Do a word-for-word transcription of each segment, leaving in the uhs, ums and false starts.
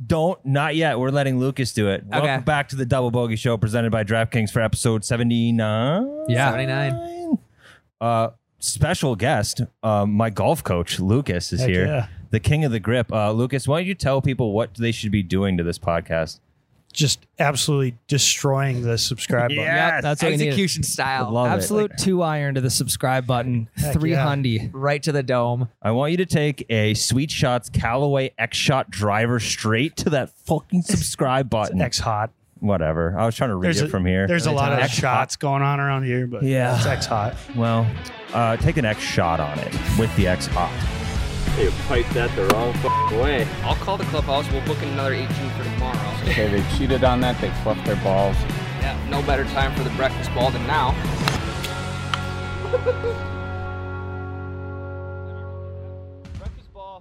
Don't, not yet. We're letting Lucas do it. Okay. Welcome back to the Double Bogey Show presented by DraftKings for episode seventy-nine. Yeah. seventy-nine. Uh, special guest, uh, my golf coach, Lucas, is Heck here. yeah. The king of the grip. Uh, Lucas, why don't you tell people what they should be doing to this podcast? Just absolutely destroying the subscribe button. Yeah. Yep, that's what we need. Execution style. Love it. Absolute two iron to the subscribe button. Heck three yeah. hundred. Right to the dome. I want you to take a Sweet Shots Callaway X-Shot driver straight to that fucking subscribe button. X hot. Whatever. I was trying to read There's it a, from here. There's a lot of X shots going on around here, but Yeah. it's X hot. Well, uh, take an X shot on it with the X hot. You piped that the wrong f- way. I'll call the clubhouse. We'll book in another eighteen for tomorrow. Okay, they cheated on that. They fluffed their balls. Yeah, no better time for the breakfast ball than now. breakfast ball.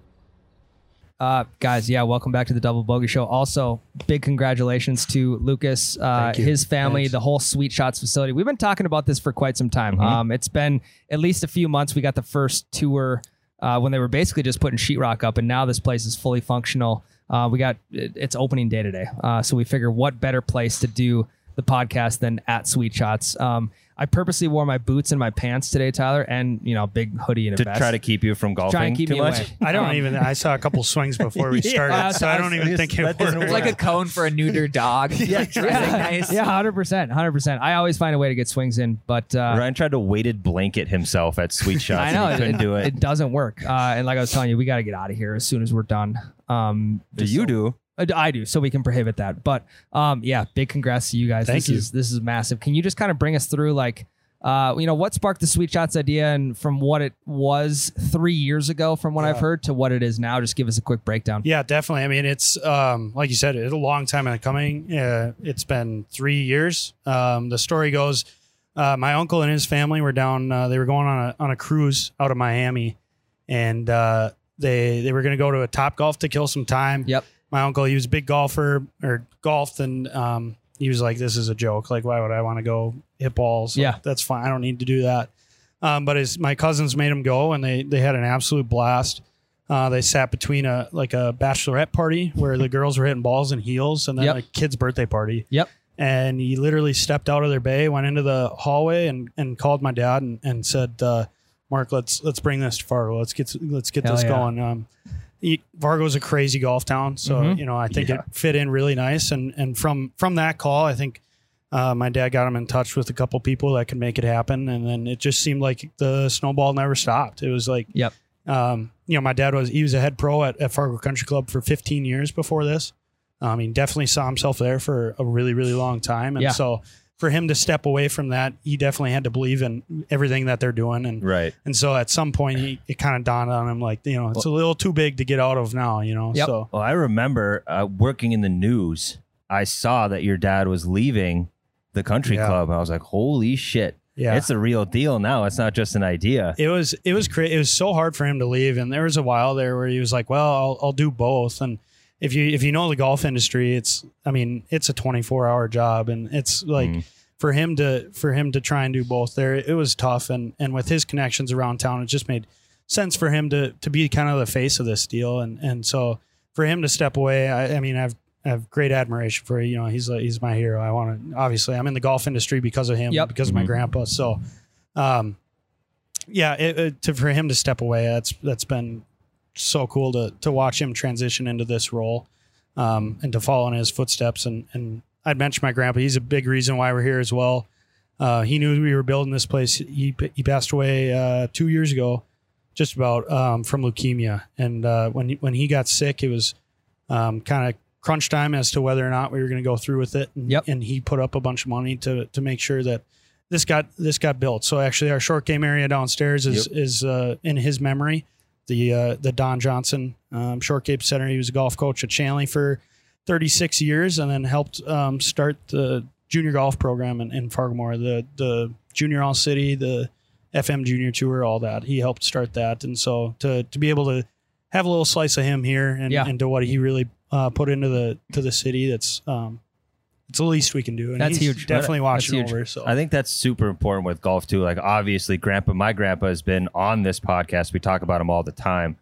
Uh, guys, yeah, welcome back to the Double Bogey Show. Also, big congratulations to Lucas, uh, Thank you. his family, Thanks. the whole Sweet Shots facility. We've been talking about this for quite some time. Mhm. Um, it's been at least a few months. We got the first tour uh, when they were basically just putting sheetrock up, and now this place is fully functional. Uh, we got it, it's opening day today, uh, so we figure what better place to do the podcast than at Sweet Shots. Um, I purposely wore my boots and my pants today, Tyler, and you know, big hoodie and a To vest. try to keep you from golfing Try and keep too me much. away. I don't Um, even. I saw a couple swings before we Yeah. started, Uh, so I don't even that think it doesn't worked. work. It's like a cone for a neuter dog. yeah, nice. Yeah, hundred percent, hundred percent. I always find a way to get swings in, but uh, Ryan tried to weighted blanket himself at Sweet Shots. I know and he couldn't it, do it. It doesn't work. Uh, and like I was telling you, we got to get out of here as soon as we're done. Um, Do just you so- do? Uh, I do, so we can prohibit that. But um, yeah, big congrats to you guys. Thank this you. is this is massive. Can you just kind of bring us through, like, uh, you know, what sparked the Sweet Shots idea, and from what it was three years ago, from what I've Yeah. heard, to what it is now? Just give us a quick breakdown. Yeah, definitely. I mean, it's um, like you said, it's a long time in the coming. Uh, it's been three years. Um, the story goes, uh, my uncle and his family were down. Uh, they were going on a on a cruise out of Miami, and uh, they they were going to go to a Top Golf to kill some time. Yep. My uncle, he was a big golfer or golfed, and um, he was like, "This is a joke. Like, why would I want to go hit balls? Yeah. That's fine. I don't need to do that." Um, but his my cousins made him go, and they they had an absolute blast. Uh, they sat between a like a bachelorette party where the girls were hitting balls in heels, and then Yep. a kid's birthday party. Yep. And he literally stepped out of their bay, went into the hallway, and, and called my dad and, and said, uh, "Mark, let's let's bring this to Fargo. Let's get let's get Hell this yeah. going." Um, he, Fargo's a crazy golf town, so Mhm. you know I think Yeah. it fit in really nice. And and from from that call, I think uh, my dad got him in touch with a couple people that could make it happen, and then it just seemed like the snowball never stopped. It was like, Yep. um, you know, my dad was he was a head pro at, at Fargo Country Club for fifteen years before this. Um, he definitely saw himself there for a really really long time, and Yeah. so for him to step away from that, he definitely had to believe in everything that they're doing, and Right. and so at some point he it kind of dawned on him like, you know, it's a little too big to get out of now, you know. Yep. So Well, I remember uh, working in the news. I saw that your dad was leaving the country Yeah. club. I was like, holy shit. yeah, It's a real deal now. It's not just an idea. it was it was cra- it was so hard for him to leave, and there was a while there where he was like, well, I'll I'll do both. And if you if you know the golf industry, it's I mean it's a twenty-four hour job, and it's like Mhm. for him to for him to try and do both there, it was tough. And and with his connections around town, it just made sense for him to to be kind of the face of this deal. And and so for him to step away, I, I mean I've I have great admiration for, you know, he's like, he's my hero. I want to, obviously I'm in the golf industry because of him, Yep. because of my Mhm. grandpa. So, um, yeah, it, it, to, for him to step away, that's, that's been so cool to, to watch him transition into this role, um, and to follow in his footsteps. And, and I'd mentioned my grandpa, he's a big reason why we're here as well. Uh, he knew we were building this place. He, he passed away, uh, two years ago, just about, um, from leukemia. And, uh, when, he, when he got sick, it was, um, kind of crunch time as to whether or not we were going to go through with it. And, Yep. and he put up a bunch of money to, to make sure that this got, this got built. So actually our short game area downstairs is, Yep. is, uh, in his memory, the, uh, the Don Johnson, um, short game center. He was a golf coach at Shanley for thirty-six years, and then helped, um, start the junior golf program in, in Fargo, the, the junior all city, the F M junior tour, all that. He helped start that. And so to, to be able to have a little slice of him here and, Yeah. and to what he really, uh, put into the, to the city, that's, um, it's the least we can do. And That's he's huge. Definitely That's watching huge. over. So I think that's super important with golf too. Like obviously grandpa, my grandpa has been on this podcast. We talk about him all the time.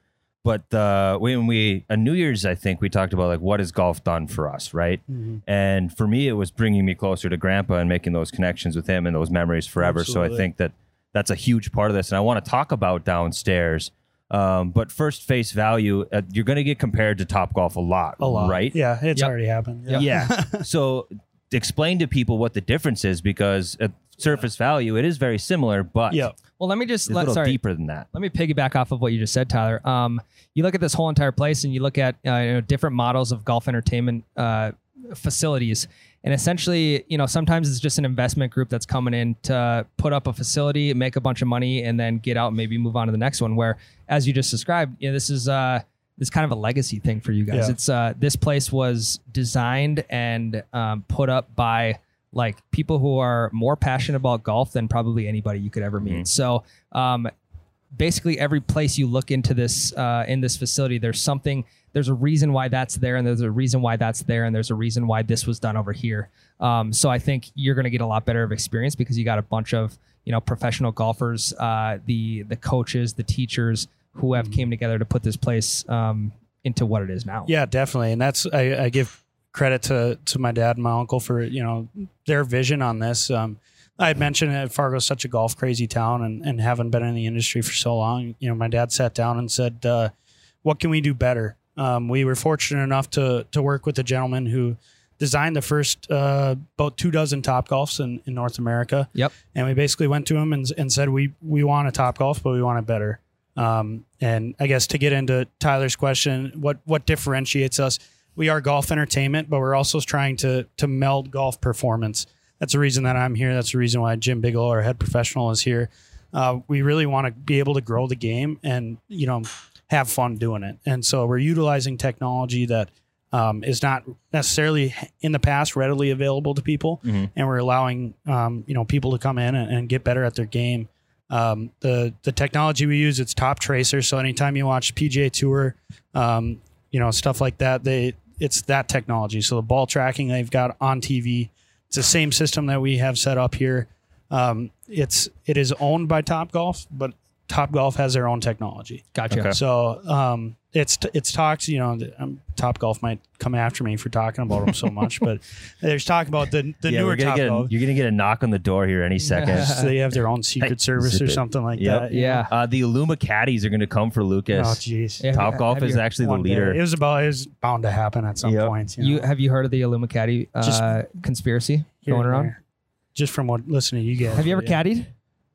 but uh, when we a New Year's, I think we talked about like what has golf done for us, right? Mm-hmm. And for me, it was bringing me closer to Grandpa and making those connections with him and those memories forever. Absolutely. So I think that that's a huge part of this, and I want to talk about downstairs. Um, but first, face value, uh, you're going to get compared to Topgolf a lot, A lot. right? Yeah, it's Yep. already happened. Yeah. So explain to people what the difference is, because at surface value, it is very similar, but Yeah. Well, let me just it's a let, little sorry. deeper than that. Let me piggyback off of what you just said, Tyler. Um, you look at this whole entire place and you look at uh, you know, different models of golf entertainment uh, facilities. And essentially, you know, sometimes it's just an investment group that's coming in to put up a facility, make a bunch of money, and then get out and maybe move on to the next one. Where, as you just described, you know, this is uh, this kind of a legacy thing for you guys. Yeah. It's uh, this place was designed and um, put up by like people who are more passionate about golf than probably anybody you could ever meet. Mm-hmm. So um, basically every place you look into this uh, in this facility, there's something, there's a reason why that's there, and there's a reason why that's there, and there's a reason why this was done over here. Um, so I think you're going to get a lot better of experience because you got a bunch of, you know, professional golfers, uh, the the coaches, the teachers who have came together to put this place um, into what it is now. Yeah, definitely. And that's, I, I give credit to, to my dad and my uncle for, you know, their vision on this. Um, I had mentioned that Fargo's such a golf crazy town, and, and having been in the industry for so long, you know, my dad sat down and said, uh, what can we do better? Um, we were fortunate enough to, to work with a gentleman who designed the first, uh, about two dozen Topgolfs in, in North America. Yep. And we basically went to him and, and said, we, we want a Topgolf, but we want it better. Um, and I guess to get into Tyler's question, what, what differentiates us? We are golf entertainment, but we're also trying to to meld golf performance. That's the reason that I'm here. That's the reason why Jim Bigelow, our head professional, is here. Uh, we really want to be able to grow the game and, you know, have fun doing it. And so we're utilizing technology that um, is not necessarily in the past readily available to people, Mm-hmm. and we're allowing um, you know, people to come in and, and get better at their game. Um, the the technology we use, it's Top Tracer. So anytime you watch P G A Tour, um, you know, stuff like that, they it's that technology. So the ball tracking they've got on T V, it's the same system that we have set up here. Um, it's it is owned by Topgolf, but Topgolf has their own technology. Gotcha. Okay. So um, it's it's talks. You know, um, Topgolf might come after me for talking about them so much, but there's talk about the the yeah, newer we're gonna get a, Topgolf. you're gonna get a knock on the door here any second. So they have their own secret Hey, service zip or it. something like Yep. that. you Yeah. Uh, the Illuma caddies are going to come for know? Lucas. Oh, jeez. Yeah. Top Have Golf you- is actually the One day. leader. It was about. It was bound to happen at some Yep. point. You, You know? have you heard of the Illumicati uh, Just conspiracy Here going and around? there. Just from what listening to you guys. Have you ever yeah. caddied?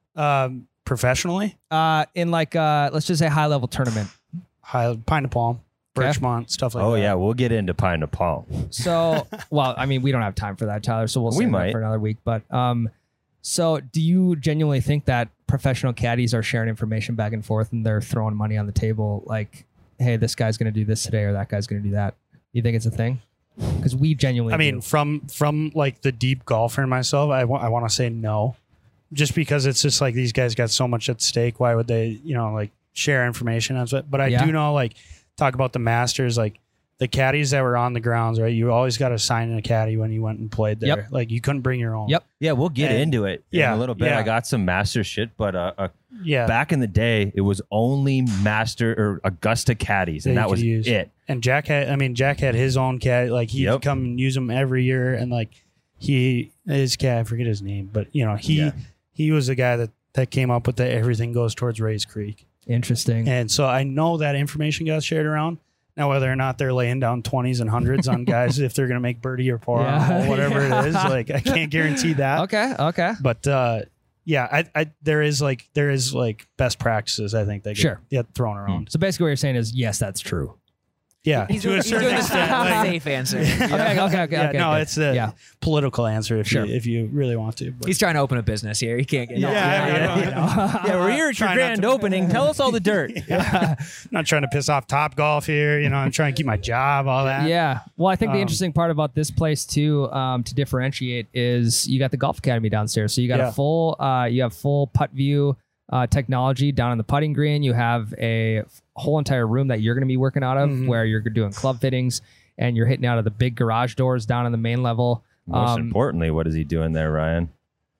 Um, professionally, Uh, in like uh, let's just say high level tournament. High, Pine to Palm, Okay. Birchmont, stuff like oh that. yeah, we'll get into Pine to Palm. So, well, I mean, we don't have time for that, Tyler. So we'll We save that might. for another week. But um, so do you genuinely think that professional caddies are sharing information back and forth and they're throwing money on the table? Like, hey, this guy's going to do this today, or that guy's going to do that. You think it's a thing? Because we genuinely. I mean, do. from from like the deep golfer in myself, I want I want to say no, just because it's just like these guys got so much at stake. Why would they, you know, like share information? That's what- But I Yeah. do know, like, talk about the Masters, like the caddies that were on the grounds, right? You always got to sign in a caddy when you went and played there. Yep. Like you couldn't bring your own. Yep. Yeah, we'll get And- into it yeah, in a little bit. yeah. I got some master shit, but uh, uh, Yeah. back in the day, it was only master or Augusta caddies, and That that you was could use. it. And Jack had, I mean, Jack had his own cat. Like he'd Yep. come and use them every year. And like he, his cat, I forget his name, but you know, he, Yeah. he was the guy that, that came up with the everything goes towards Rays Creek. interesting. And so I know that information got shared around. Now, whether or not they're laying down twenties and hundreds on guys, if they're going to make birdie or par Yeah. or whatever it is, like I can't guarantee that. Okay. Okay. But, uh, yeah, I, I, there is like, there is like best practices. I think that get, Sure. get thrown around. So basically, what you're saying is yes, that's true. Yeah. He's, to a he's certain doing the extent. like- safe answer. Okay. Okay. Okay. yeah, okay no, okay. it's a yeah. political answer if Sure. you if you really want to. But He's trying to open a business here. He can't get. Yeah, Yeah, yeah, yeah, yeah. Yeah, we're here at your Try not grand to- opening. Tell us all the dirt. I'm not trying to piss off Top Golf here. You know, I'm trying to keep my job, all that. Yeah. Well, I think the Um, interesting part about this place too, um, to differentiate, is you got the golf academy downstairs. So you got Yeah. a full, uh, you have full putt view uh, technology down on the putting green. You have a f- whole entire room that you're going to be working out of, Mhm. where you're doing club fittings and you're hitting out of the big garage doors down on the main level. Most Um, importantly, what is he doing there, Ryan?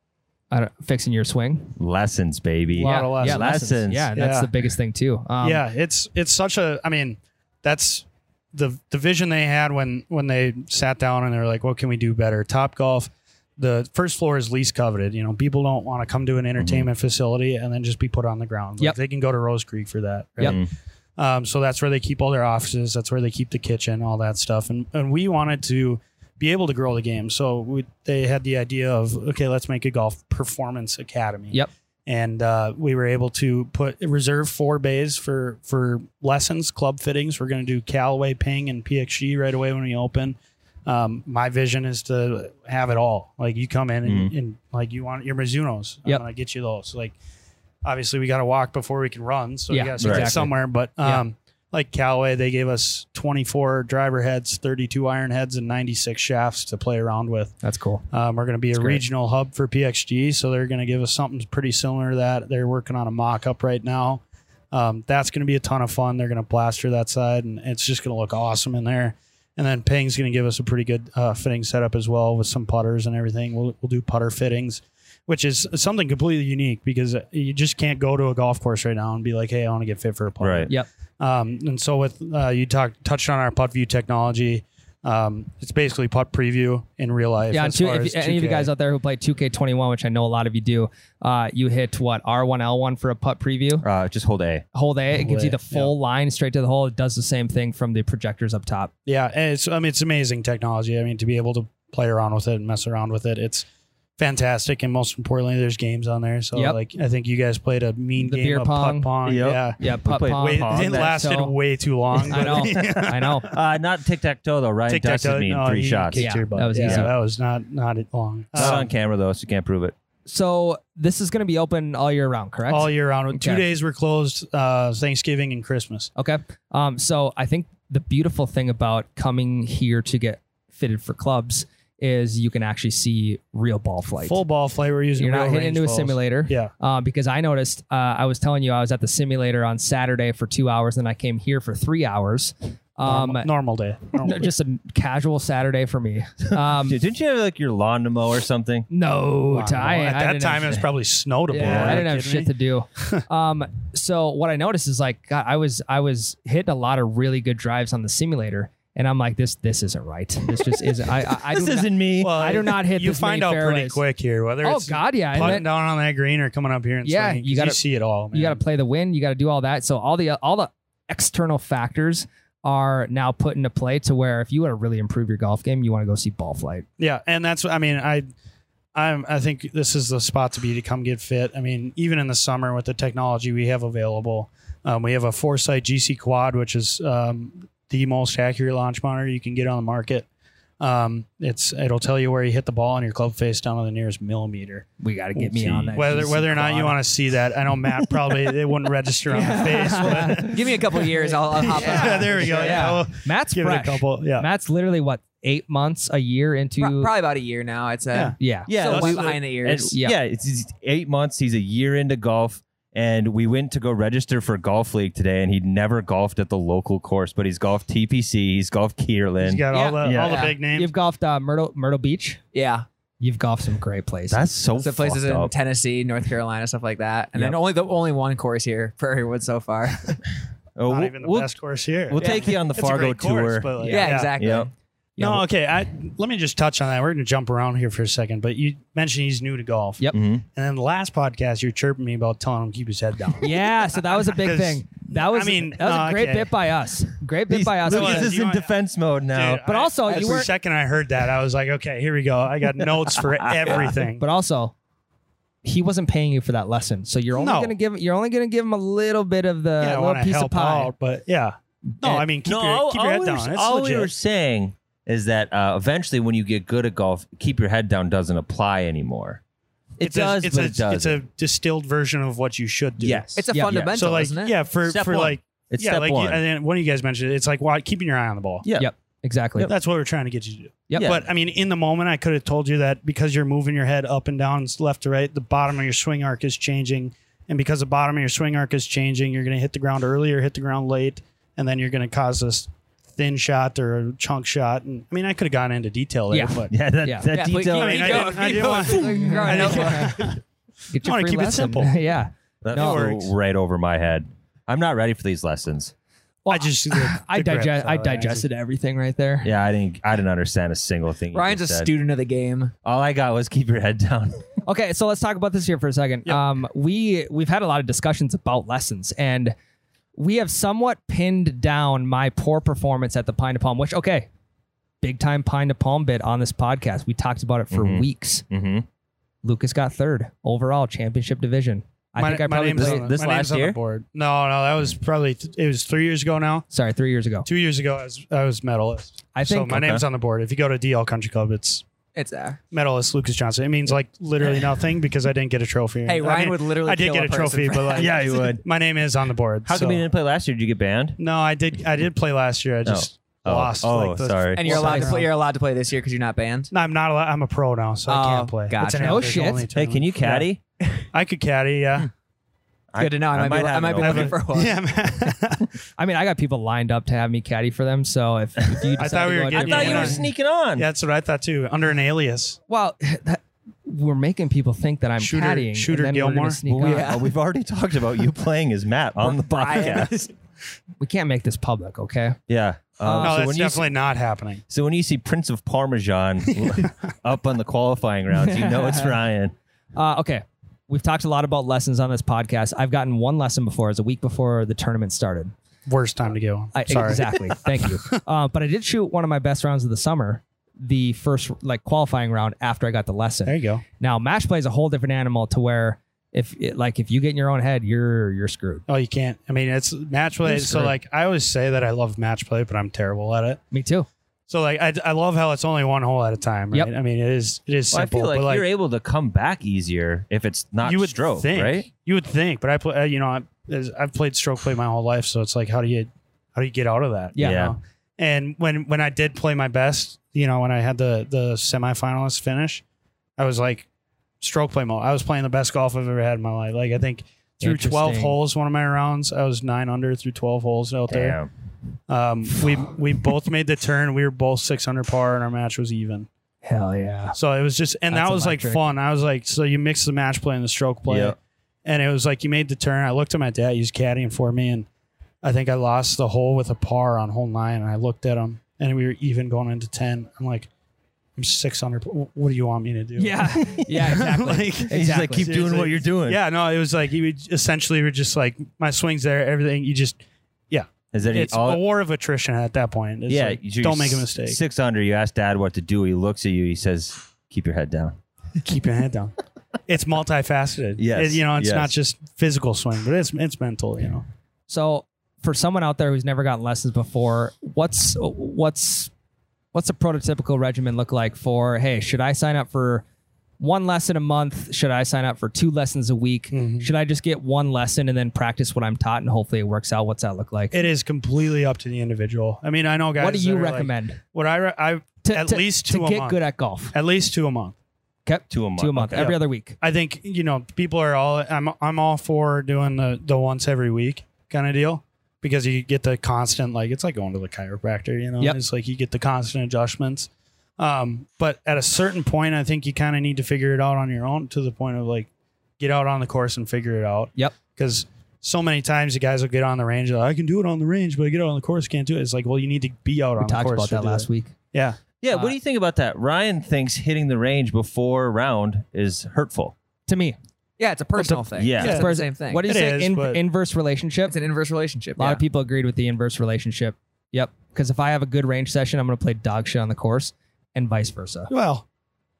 I don't, fixing your swing. Lessons, baby. Lot yeah, of lessons. yeah, Lessons. Yeah, that's Yeah. the biggest thing too. Um, yeah, it's it's such a. I mean, that's the the vision they had when when they sat down and they were like, "What can we do better?" Top Golf, the first floor is least coveted. You know, people don't want to come to an entertainment facility and then just be put on the ground. Like, Yep. they can go to Rose Creek for that. Right? Yep. Mhm. Um, so that's where they keep all their offices. That's where they keep the kitchen, all that stuff. And and we wanted to be able to grow the game. So we, they had the idea of, okay, let's make a golf performance academy. Yep. And uh, we were able to put reserve four bays for for lessons, club fittings. We're going to do Callaway, Ping, and P X G right away when we open. Um, my vision is to have it all. Like you come in and, Mhm. and like you want your Mizunos. I'm Yep. going to get you those. Like obviously we got to walk before we can run. So Yeah, you got to start exactly. somewhere. But Yeah. um, like Callaway, they gave us twenty-four driver heads, thirty-two iron heads, and ninety-six shafts to play around with. That's cool. Um, we're going to be a great. regional hub for P X G, so they're going to give us something pretty similar to that. They're working on a mock-up right now. Um, that's going to be a ton of fun. They're going to plaster that side, and it's just going to look awesome in there. And then Ping's going to give us a pretty good uh, fitting setup as well with some putters and everything. We'll, we'll do putter fittings, which is something completely unique because you just can't go to a golf course right now and be like, hey, I want to get fit for a putter. Right. Yep. Um, and so with uh, you talked touched on our putt view technology. Um, it's basically putt preview in real life. Yeah, and as two, far if as any of you two K. guys out there who play two K twenty-one, which I know a lot of you do, uh, you hit what R one L one for a putt preview. Uh, just hold A. Hold A, it Hold gives you A, the full line straight to the hole. It does the same thing from the projectors up top. Yeah, and it's I mean it's amazing technology. I mean to be able to play around with it and mess around with it, it's fantastic. And most importantly, there's games on there. So Yep. like I think you guys played a mean The game beer of pong. putt pong. Yep. Yeah. Yeah, putt played pong. Way, pong. it that- lasted so- way too long. I know. but- I know. Uh, not tic tac toe though. Ryan Tic-tac-toe, dusted me in no, three you shots. kicked Yeah, your butt. that was yeah, easy. That was not not long. Not Um, on camera though, so you can't prove it. So this is going to be open all year round, correct? all year round. Two Okay. days were closed, uh, Thanksgiving and Christmas. Okay. Um, so I think the beautiful thing about coming here to get fitted for clubs is you can actually see real ball flight. Full ball flight. We're using You're not real hitting range into a balls. simulator. Yeah. Uh, because I noticed, uh, I was telling you, I was at the simulator on Saturday for two hours, and I came here for three hours. Um, normal, normal day. Normal no, day. just a casual Saturday for me. Um, Dude, didn't you have like your lawn to mow or something? no, Wow. Ty, I At that didn't time, have it was shit. probably snow to blow. Yeah, Are I you didn't have kidding shit me? to do. um, so what I noticed is like God, I was I was hitting a lot of really good drives on the simulator, and I'm like, this this isn't right. This just isn't. I I, I This do not- isn't me. Well, I do not hit You this find many out pretty fairways. quick here whether Oh it's God, yeah. And putting then- down on that green or coming up here and Yeah, swinging, you 'cause gotta- see it all. Man. You got to play the wind. You got to do all that. So all the all the external factors are now put into play to where if you want to really improve your golf game, you want to go see ball flight. Yeah, and that's I mean I. I'm, I think this is the spot to be to come get fit. I mean, even in the summer with the technology we have available, um, we have a Foresight G C Quad, which is um, the most accurate launch monitor you can get on the market. Um, it's it'll tell you where you hit the ball on your club face down to the nearest millimeter. We got to get me Gee. on that. Whether G C whether or not you quad. want to see that, I know Matt probably it wouldn't register on the face. But Give me a couple years, I'll, I'll hop yeah, on. there we go. Yeah. Yeah, we'll Matt's give fresh. it a couple. Yeah, Matt's literally what eight months, a year into. Pro- Probably about a year now. It's Yeah. uh, yeah. Yeah, still that's way the- behind the And- ears. yeah, Yeah. it's, it's eight months. He's a year into golf, and we went to go register for Golf League today, and he'd never golfed at the local course, but he's golfed T P C, he's golfed Kierland. he's got all the Yeah. all the Yeah. big names. You've golfed uh, Myrtle Myrtle Beach. Yeah. You've golfed some great places. That's so So places fucked in up. Tennessee, North Carolina, stuff like that. And Yep. then only the only one course here, Prairie Wood so far. Oh, Not we'll, even the we'll- best course here. we'll Yeah. take you on the It's a Fargo great course, tour. but, like, yeah, exactly. Yep. No, Yeah. okay. I let me just touch on that. We're going to jump around here for a second, but you mentioned he's new to golf. Yep. Mhm. And then the last podcast, you're chirping me about telling him to keep his head down. Yeah, so that was a big 'Cause, thing. That was I mean, that was a uh, great okay. bit by us. Great bit He's, by us. look, So, he's uh, just you in want- defense mode now. Dude, But I- also, as you the weren't- second I heard that, I was like, okay, here we go. I got notes for everything. But also, he wasn't paying you for that lesson, so you're only No. gonna give you're only gonna give him a little bit of the yeah, I little want to piece of help pie. out, but yeah. No, And- I mean, keep no, your, all- keep your all head we down. were- It's all legit. we were saying is that uh, eventually, when you get good at golf, keep your head down doesn't apply anymore. It it's does, a, it's but a, it doesn't. It's a distilled version of what you should do. Yes. It's a Yeah. fundamental, So like, isn't it? yeah, for Step for one. like, It's yeah, step like, one. and then one of you guys mentioned it. It's like why, keeping your eye on the ball. Yeah. Yep, exactly. That's what we're trying to get you to do. Yep. Yeah. But I mean, in the moment, I could have told you that because you're moving your head up and down, left to right, the bottom of your swing arc is changing, and because the bottom of your swing arc is changing, you're going to hit the ground early or hit the ground late, and then you're going to cause this thin shot or a chunk shot. And I mean, I could have gone into detail there, Yeah. but Yeah, that, Yeah. that Yeah, please detail. keep I mean, I going. didn't, I Keep didn't want, going. I didn't- Get I wanna free keep it lesson. simple. yeah. that No. flew right over my head. I'm not ready for these lessons. Well, I just the, I the grip, digest. so I I digested everything right there. Yeah, I didn't. I didn't understand a single thing. you Ryan's a just said. student of the game. All I got was keep your head down. Okay, so let's talk about this here for a second. Yep. Um, we we've had a lot of discussions about lessons, and we have somewhat pinned down my poor performance at the Pine to Palm. Which, okay, big time Pine to Palm bit on this podcast. We talked about it for Mhm. weeks. Mm-hmm. Lucas got third overall championship division. I my, think I my probably name's this- on, played, the- this my last name's on year? the board. No, no, that was probably th- it was three years ago now. sorry three years ago. Two years ago, I was I was medalist. I so think my name's on the board. If you go to D L Country Club, it's It's there. medalist Lucas Johnson. It means like literally nothing because I didn't get a trophy. Hey, I Ryan mean, would literally I did kill get a a trophy, person for but like, Yeah, you would. my name is on the board. How so. come you didn't play last year? Did you get banned? No, I did. I did play last year. I just Oh. lost. Oh, like, the- sorry. And you're Well, allowed to second play. You're round. allowed to play this year because you're not banned. No, I'm not allowed. I'm a pro now, so I Oh, can't play. gotcha. It's an No amateurs shit. only Hey, can you tournament. caddy? Yeah. I could caddy. Yeah. Good to know. I, might, be, I have might be an looking open. for one. Yeah, man. I mean, I got people lined up to have me caddy for them. So if, if you I decide thought to we go were a getting I thought different you were Yeah. way- sneaking on. Yeah, that's what I thought too. Under an alias. Well, that, we're making people think that I'm Shooter- caddying. Shooter and then we're gonna Gilmore? sneak Well, we, on. uh, we've already talked about you playing as Matt on the Brian. podcast. We can't make this public, okay? Yeah. Um, Uh, No, so that's when you definitely not happening. So when you see Prince of Parmesan up on the qualifying rounds, you know it's Ryan. Uh, okay. We've talked a lot about lessons on this podcast. I've gotten one lesson before. It was a week before the tournament started. Worst time to go. I, Sorry. Exactly. Thank you. Uh, but I did shoot one of my best rounds of the summer, the first like qualifying round after I got the lesson. There you go. Now match play is a whole different animal to where if it, like if you get in your own head, you're you're screwed. Oh, you can't. I mean, it's match play. You're So screwed. like, I always say that I love match play, but I'm terrible at it. Me too. So like, I, I love how it's only one hole at a time. Right? Yep. I mean, it is it is Well, I simple. feel like, but like you're able to come back easier if it's not you would stroke, think, right? You would think, but I play. uh, You know, I, as- I've played stroke play my whole life, so it's like, how do you how do you get out of that? Yeah. You Yeah. know? And when when I did play my best, you know, when I had the the semifinalist finish, I was like stroke play mode. I was playing the best golf I've ever had in my life. Like I think through twelve Interesting. holes, one of my rounds, I was nine under through twelve holes out there. Damn. Um, we we both made the turn. We were both six under par, and our match was even. Hell yeah. So it was just, and That's that was like electric. fun. I was like, so you mix the match play and the stroke play, Yeah. and it was like you made the turn. I looked at my dad; he was caddying for me, and I think I lost the hole with a par on hole nine. And I looked at him, and we were even going into ten. I'm like, I'm six under. What do you want me to do? Yeah. Yeah, exactly. Like- exactly. He's like, keep doing Seriously. what you're doing. Yeah, no, it was like you would essentially were just like my swings there, everything. You just, yeah, Is that it's all? a war of attrition at that point. It's yeah. like, you're don't make a s- mistake. Six under. You ask Dad what to do. He looks at you. He says, "Keep your head down." Keep your head down. It's multifaceted. Yes, It- you know, it's yes. not just physical swing, but it's it's mental. You know. So for someone out there who's never gotten lessons before, what's what's what's a prototypical regimen look like for, hey, should I sign up for one lesson a month? Should I sign up for two lessons a week? Mhm. Should I just get one lesson and then practice what I'm taught and hopefully it works out? What's that look like? It is completely up to the individual. I mean, I know guys. What do you that are like- recommend what I re- I to, at to- least to two a get month. good at golf? at least two a month. Okay. Two a month. Two a month, Okay. every Yeah. other week. I think you know people are all. I'm I'm all for doing the the once every week kind of deal because you get the constant like it's like going to the chiropractor. You know, Yep. it's like you get the constant adjustments. Um, but at a certain point, I think you kind of need to figure it out on your own to the point of like get out on the course and figure it out. Yep. Because so many times the guys will get on the range. Like, I can do it on the range, but I get out on the course, can't do it. It's like, well, you need to be out We on the talked course. about to that do last it. week. Yeah. Yeah. Uh, what do you think about that? Ryan thinks hitting the range before round is hurtful. To me, Yeah, it's a personal thing. yeah. It's Yeah. the same thing. what do you It say? is, In- but- inverse relationship. It's an inverse relationship. A lot yeah. of people agreed with the inverse relationship. Yep. Because if I have a good range session, I'm going to play dog shit on the course, and vice versa. Well,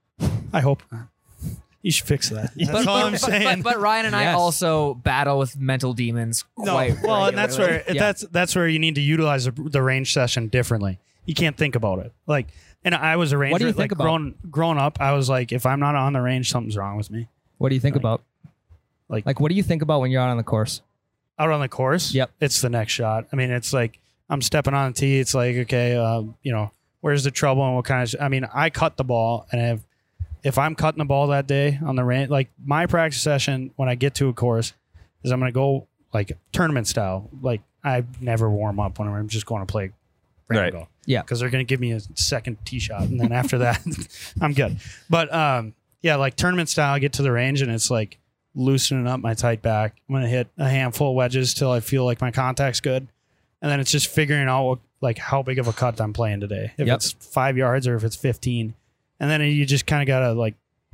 I hope not. You should fix that. That's But, all but, I'm but- saying. but, but Ryan and I Yes. also battle with mental demons no, quite well, and that's regularly. where Yeah. that's that's where you need to utilize the, the range session differently. You can't think about it like. And I was a ranger. What do you like think about- growing growing up? I was like, if I'm not on the range, something's wrong with me. What do you think Like- about? like- like, what do you think about when you're out on the course? Out on the course, Yep. it's the next shot. I mean, it's like I'm stepping on the tee. It's like, okay, uh, you know, where's the trouble and what kind of? I mean, I cut the ball, and if if I'm cutting the ball that day on the range, like my practice session when I get to a course is I'm going to go like tournament style. Like I never warm up when I'm just going to play Right. go. Yeah. Because they're going to give me a second tee shot. And then after that, I'm good. But um, yeah, like tournament style, I get to the range and it's like loosening up my tight back. I'm going to hit a handful of wedges till I feel like my contact's good. And then it's just figuring out what, like how big of a cut I'm playing today. If Yep. it's five yards or if it's fifteen. And then you just kind of got to like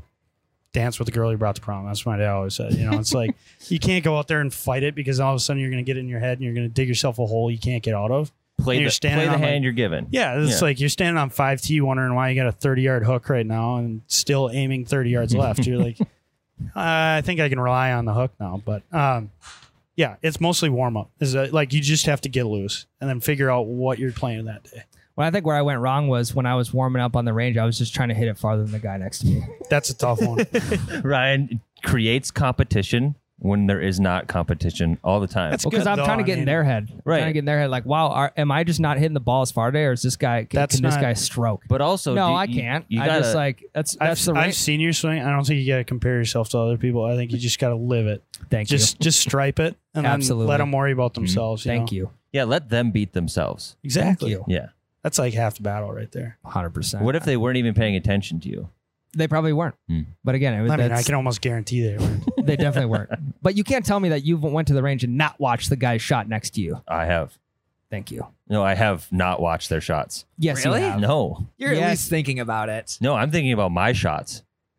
dance with the girl you brought to prom. That's what my dad always said. You know, it's like you can't go out there and fight it because all of a sudden you're going to get in your head and you're going to dig yourself a hole you can't get out of. Play And the, you're standing play the on, hand like- you're given. Yeah, it's Yeah. like you're standing on five T wondering why you got a thirty-yard hook right now and still aiming thirty yards left. You're like, I think I can rely on the hook now. But um, yeah, it's mostly warm-up. Is like you just have to get loose and then figure out what you're playing that day. Well, I think where I went wrong was when I was warming up on the range, I was just trying to hit it farther than the guy next to me. That's a tough one. Ryan creates competition when there is not competition all the time. That's Well, because good, I'm though. trying to I get in mean, their head. I'm Right. Trying to get in their head. Like, wow, are, am I just not hitting the ball as far today, or is this guy? Can, That's can this not- guy stroke? but also, no, do I you- can't. You I gotta, just like that's that's I've, the I've range. seen your swing. I don't think you got to compare yourself to other people. I think you just got to live it. Thank Just just stripe it and Absolutely. then let them worry about themselves. you. You Thank know? you. yeah, let them beat themselves. Exactly. Thank you. Yeah. That's like half the battle right there. one hundred percent. What if they weren't even paying attention to you? They probably weren't. Hmm. But again, it was, I mean, I that's- can almost guarantee they weren't. they definitely weren't. But you can't tell me that you went to the range and not watched the guy's shot next to you. I have. Thank you. No, I have not watched their shots. Yes, Really? you have. No. You're Yes. at least thinking about it. No, I'm thinking about my shots.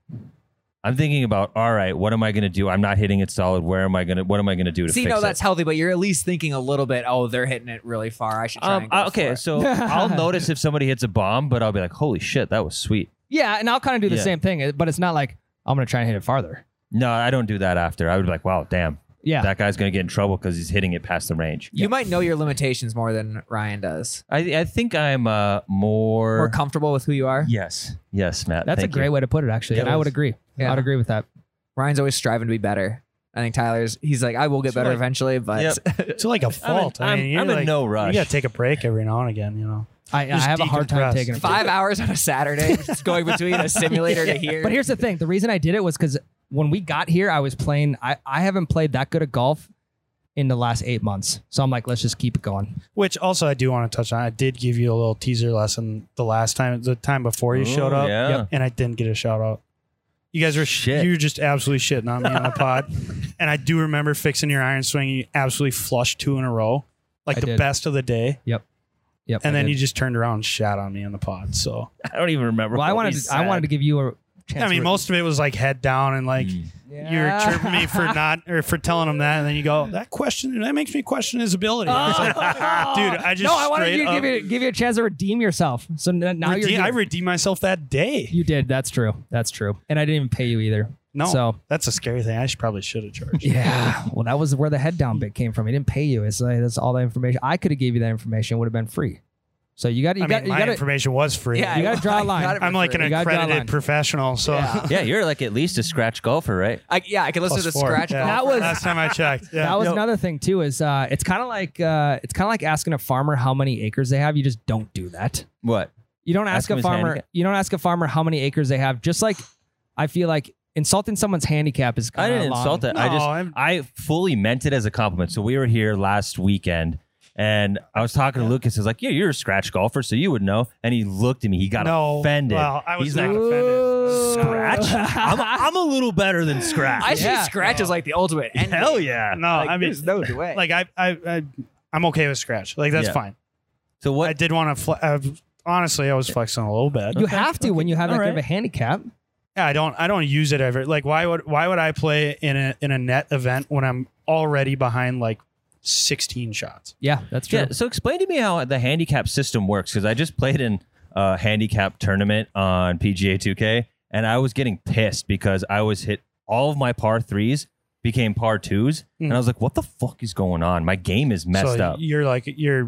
I'm thinking about, all right, what am I going to do? I'm not hitting it solid. Where am I going to, what am I going to do to See, fix no, it? that's healthy, but you're at least thinking a little bit, oh, they're hitting it really far. I should try Um, and go uh, okay, for it. so I'll notice if somebody hits a bomb, but I'll be like, holy shit, that was sweet. Yeah, and I'll kind of do the Yeah. same thing, but it's not like I'm going to try and hit it farther. No, I don't do that after. I would be like, wow, damn, Yeah. that guy's going to get in trouble because he's hitting it past the range. You might know your limitations more than Ryan does. I, I think I'm uh, more. More comfortable with who you are. Yes. Yes, Matt. That's a thank great you. way to put it, actually. And It I would is. agree. Yeah. I would agree with that. Ryan's always striving to be better. I think Tyler's, he's like, I will get It's better like- eventually, but Yep. It's like a fault. I'm- I mean, you're I'm in like, no rush. You got to take a break every now and again, you know. I, I Just have a hard time decompress. taking it. five hours on a Saturday, just going between a simulator to here. But here's the thing. The reason I did it was because when we got here, I was playing, I, I haven't played that good at golf in the last eight months. So I'm like, let's just keep it going. Which also I do want to touch on. I did give you a little teaser lesson the last time, the time before you Ooh, showed up. yeah. Yep. And I didn't get a shout out. You guys were Shit. You were just absolutely shitting on me on the pod. And I do remember fixing your iron swing. You absolutely flushed two in a row, like I the did. best of the day. Yep. Yep. And I then did. you just turned around and shat on me on the pod. So I don't even remember. Well, I what wanted we to, I said. wanted to give you a chance. I mean, to- most of it was like head down and like Mm. you were chirping me for not or for telling him that, and then you go, that question that makes me question his ability. I was like, dude, I just no, I wanted straight you to up give you give you a chance to redeem yourself. So n- now redeem- you're I here. redeemed myself that day. You did. That's true. That's true. And I didn't even pay you either. No, So that's a scary thing. I should probably should have charged. yeah. Well, that was where the head down bit came from. He didn't pay you. It's like that's all that information. I could have gave you that information. It would have been free. So you got you I got mean, you my got to information was free. Yeah, you gotta draw a I line. got it for I'm like free. an You gotta draw a line. accredited professional, so Yeah. Yeah, you're like at least a scratch golfer, right? I, yeah, I can listen plus to the four. scratch. Yeah. golf. That was- last time I checked. Yeah. That was Yep. another thing too. Is uh, it's kind of like uh, it's kind of like asking a farmer how many acres they have. You just don't do that. What? You don't ask, Ask him a his farmer. handicap. You don't ask a farmer how many acres they have. Just like I feel like insulting someone's handicap is I kind of didn't insult it. I No, just I'm- I fully meant it as a compliment. So we were here last weekend and I was talking to Lucas. He's like, yeah, you're a scratch golfer, so you would know. And he looked at me. He got No. offended. Well, I was He's not like, offended. scratch? I'm, I'm a little better than scratch. I see Yeah. scratch as like the ultimate. end Hell game. yeah. No, Like, I mean, there's no way. like I, I, I, I'm okay with scratch. Like that's Yeah. fine. So what? I did want to. Fle- uh, honestly, I was flexing a little bit. You Okay, have to when you have that all kind of right. a handicap. Yeah, I don't. I don't use it ever. Like, why would why would I play in a in a net event when I'm already behind like sixteen shots? Yeah, that's true. Yeah, so explain to me how the handicap system works because I just played in a handicap tournament on P G A two K and I was getting pissed because I was hit all of my par threes became par twos and I was like, what the fuck is going on? My game is messed so up. You're like you're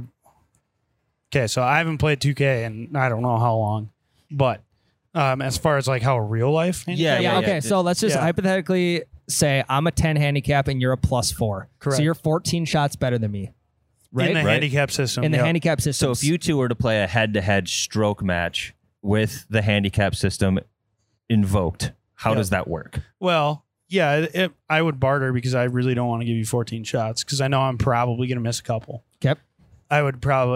okay. So I haven't played two K and I don't know how long, but um, as far as like how real life, Yeah, yeah, okay, yeah. so let's just Yeah. hypothetically say I'm a ten handicap and you're a plus four. Correct. So you're fourteen shots better than me. Right? in the Right. handicap system. In the yeah. handicap system. So if you two were to play a head-to-head stroke match with the handicap system invoked, how Yeah. does that work? Well, yeah, it, it, I would barter because I really don't want to give you fourteen shots because I know I'm probably going to miss a couple. Yep. I would probably I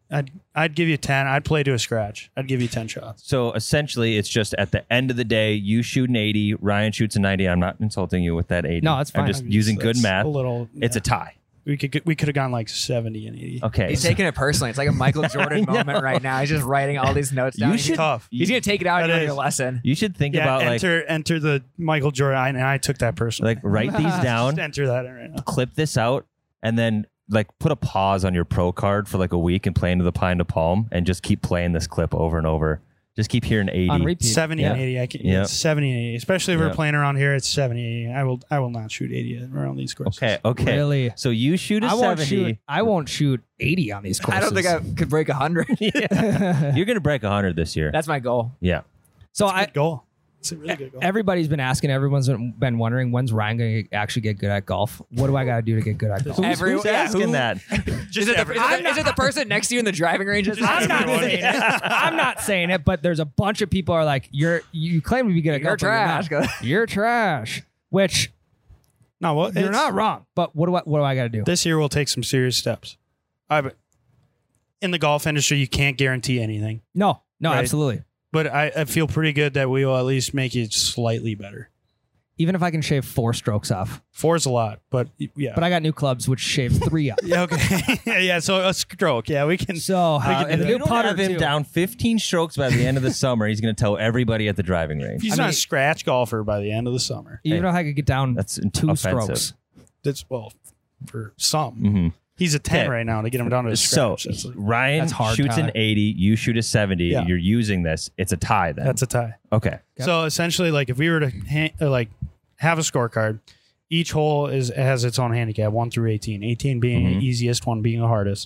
I'd I'd give you ten. I'd play to a scratch. I'd give you ten shots. So essentially, it's just at the end of the day, you shoot an eighty, Ryan shoots a ninety. I'm not insulting you with that eighty. No, it's fine. I'm just I mean, using that's good math. A little. It's a yeah. tie. We could we could have gone like seventy and eighty. Okay. He's taking it personally. It's like a Michael Jordan I know. moment right now. He's just writing all these notes down. You He's, should- Tough. he's gonna take it out That and learn is. a lesson. You should think Yeah, about like enter enter the Michael Jordan. I, and I took that personally. like write these down, Just enter that in right now. clip this out, and then like put a pause on your pro card for like a week and play into the pine to palm, and just keep playing this clip over and over. Just keep hearing eighty. On repeat. seventy Yeah. and eighty. I can, Yeah. yeah. seventy and eighty. Especially if Yeah. we're playing around here, it's seventy, eighty. I will I will not shoot eighty around these courses. Okay. Okay. Really? So you shoot a I won't seventy. shoot. I won't shoot eighty on these courses. I don't think I could break a hundred. Yeah. You're gonna break one hundred this year. That's my goal. Yeah. So It's a I. good goal. It's a really good goal. Everybody's been asking. Everyone's been wondering when's Ryan going to actually get good at golf. What do I got to do to get good at golf? Who's, Every- who's yeah, asking who- that? Is it, the, is, it the, is it the person next to you in the driving range? I'm not saying it. I'm not saying it, but there's a bunch of people are like, "You're you claim to be good at You're golf, but you're trash. not. You're trash." Which No, well, you're it's- not wrong. But what do I what do I got to do? This year we'll take some serious steps. I in the golf industry, you can't guarantee anything, No, no, Right. absolutely. but I, I feel pretty good that we will at least make it slightly better. Even if I can shave four strokes off, Four's a lot, but yeah. but I got new clubs which shave three off. yeah, okay. yeah, yeah, so a stroke. Yeah, we can. So Uh, uh, if the you new don't putter have him too. down fifteen strokes by the end of the summer, he's going to tell everybody at the driving range. He's I not mean- a scratch golfer by the end of the summer. Even if I could get down That's two offensive. strokes. That's well for some. hmm He's a ten Okay. right now to get him down to a So scratch. that's, like- Ryan That's hard, shoots an Tyler. eighty, you shoot a seventy. Yeah. You're using this. It's a tie then. that's a tie. okay. Yep. So essentially, like if we were to ha- uh, like have a scorecard, each hole is has its own handicap, one through eighteen. Eighteen being Mhm. the easiest, one being the hardest.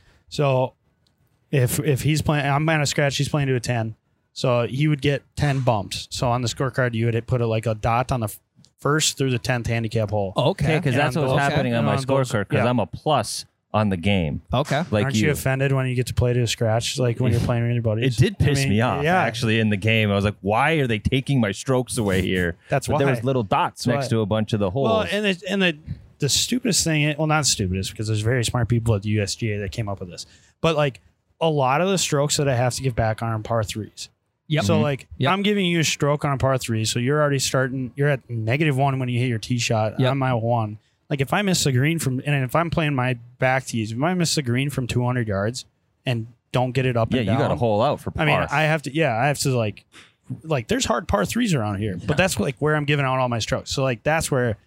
So if if he's playing, I'm on a scratch. He's playing to a ten, so he would get ten bumps. So on the scorecard, you would put it like a dot on the f- first through the tenth handicap hole. Okay. Because And that's on what's those- happening on and my on those- scorecard because yeah. I'm a plus on the game. Okay. Like Aren't you. you. offended when you get to play to a scratch, like when you're playing with your buddies? It did piss I mean, me off Yeah, actually in the game. I was like, why are they taking my strokes away here? That's But why. there was little dots That's next why. to a bunch of the holes. Well, and the, and the the stupidest thing, well, not stupidest because there's very smart people at the U S G A that came up with this, but like a lot of the strokes that I have to give back on are par threes. Yep. So like Yep. I'm giving you a stroke on a par three, so you're already starting. You're at negative one when you hit your tee shot. Yep. I'm at one. Like if I miss the green from, and if I'm playing my back tees, if I miss the green from two hundred yards and don't get it up yeah, and you down, got a hole out for par. I mean, I have to. Yeah, I have to like, like. There's hard par threes around here, but that's like where I'm giving out all my strokes. So like that's where,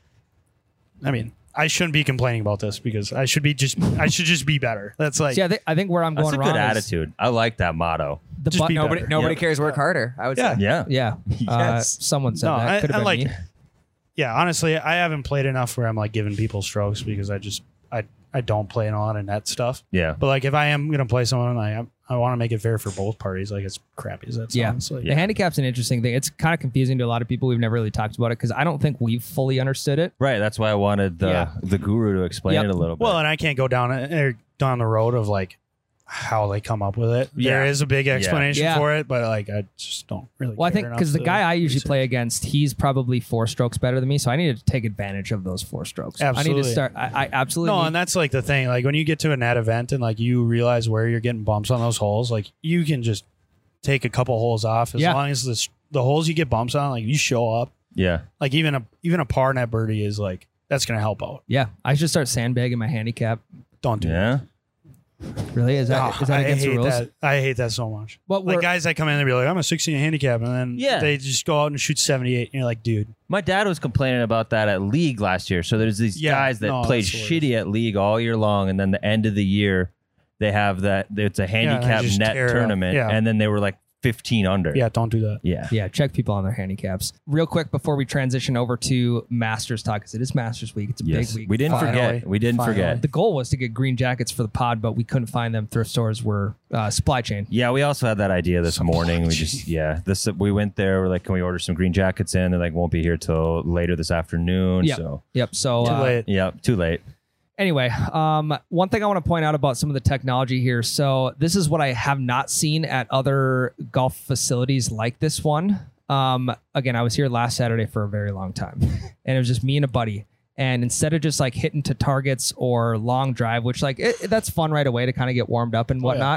I mean, I shouldn't be complaining about this because I should be just. I should just be better. That's like. See, I think I think where I'm That's going a wrong good is attitude. I like that motto. The Just bu- be Nobody, better. nobody Yeah. cares. Work harder. I would Yeah. say. Yeah. Yeah. Uh, Yes. someone said No, that. I- Could have I been like- me. Yeah, honestly, I haven't played enough where I'm like giving people strokes because I just I I don't play in a lot of net stuff. Yeah. But like if I am gonna play someone, I I want to make it fair for both parties. Like as crappy as that Yeah. sounds. Like, The handicap's an interesting thing. It's kind of confusing to a lot of people. We've never really talked about it because I don't think we've fully understood it. Right. That's why I wanted the Yeah. the guru to explain Yep. it a little bit. Well, and I can't go down er, down the road of like how they come up with it. Yeah. There is a big explanation Yeah. for it, but like I just don't really. Well, I care think enough because the to guy I usually research. play against, he's probably four strokes better than me. So I need to take advantage of those four strokes. I need to Absolutely. start. I, I absolutely. No, need- and that's like the thing. Like when you get to a net event and like you realize where you're getting bumps on those holes, like you can just take a couple holes off as Yeah. long as the the holes you get bumps on, like you show up. yeah. Like even a even a par net birdie is like that's gonna help out. yeah, I should start sandbagging my handicap. Don't do Yeah. that. Really? Is that Ah, is that I against hate the rules? that. I hate that so much. But Like we're- guys that come in and be like, I'm a sixteen handicap, and then Yeah. they just go out and shoot seventy-eight, and you're like, dude, My dad was complaining about that at league last year. So there's these Yeah, guys that no, played that's the worst. shitty at league all year long, and then the end of the year they have that it's a they handicap just net tear it up. tournament, Yeah. and then they were like fifteen under. yeah, don't do that. Yeah. Yeah, check people on their handicaps. Real quick before we transition over to Masters talk, because it is Masters week. It's a Yes. big week. We didn't Finally. forget. We didn't Finally. forget. The goal was to get green jackets for the pod, but we couldn't find them. Thrift stores were uh, supply chain. Yeah, we also had that idea this Supply morning. We chain. just yeah, this we went there. We're like, can we order some green jackets in? They're like, won't be here till later this afternoon. Yep. So Yep. So Too uh, late. yeah, too late. Anyway, um, one thing I want to point out about some of the technology here. So this is what I have not seen at other golf facilities like this one. Um, again, I was here last Saturday for a very long time, and it was just me and a buddy. And instead of just like hitting to targets or long drive, which like it, that's fun right away to kind of get warmed up and Oh, yeah. whatnot.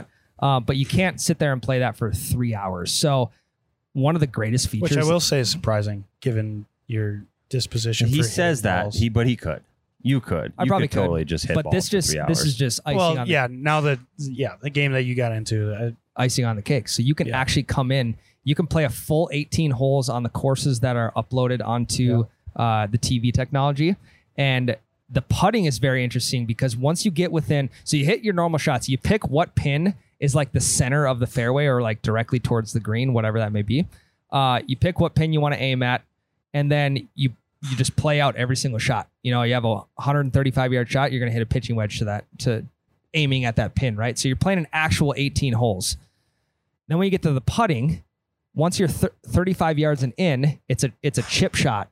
Uh, but you can't sit there and play that for three hours. So one of the greatest features, Which I will say is surprising given your disposition. He for says hitting that balls. he, but he could. You could. I you probably could totally just hit but balls this for just three this hours. is just icing Well, on yeah. Now that yeah, the game that you got into, uh, the, icing on the cake. So you can Yeah. actually come in. You can play a full eighteen holes on the courses that are uploaded onto uh, the T V technology, and the putting is very interesting because once you get within, so you hit your normal shots, you pick what pin is like the center of the fairway or like directly towards the green, whatever that may be. Uh, you pick what pin you want to aim at, and then you you just play out every single shot. You know, you have a one hundred thirty-five yard shot, you're going to hit a pitching wedge to that, to aiming at that pin, right? So you're playing an actual eighteen holes. Then when you get to the putting, once you're th- thirty-five yards and in, it's a it's a chip shot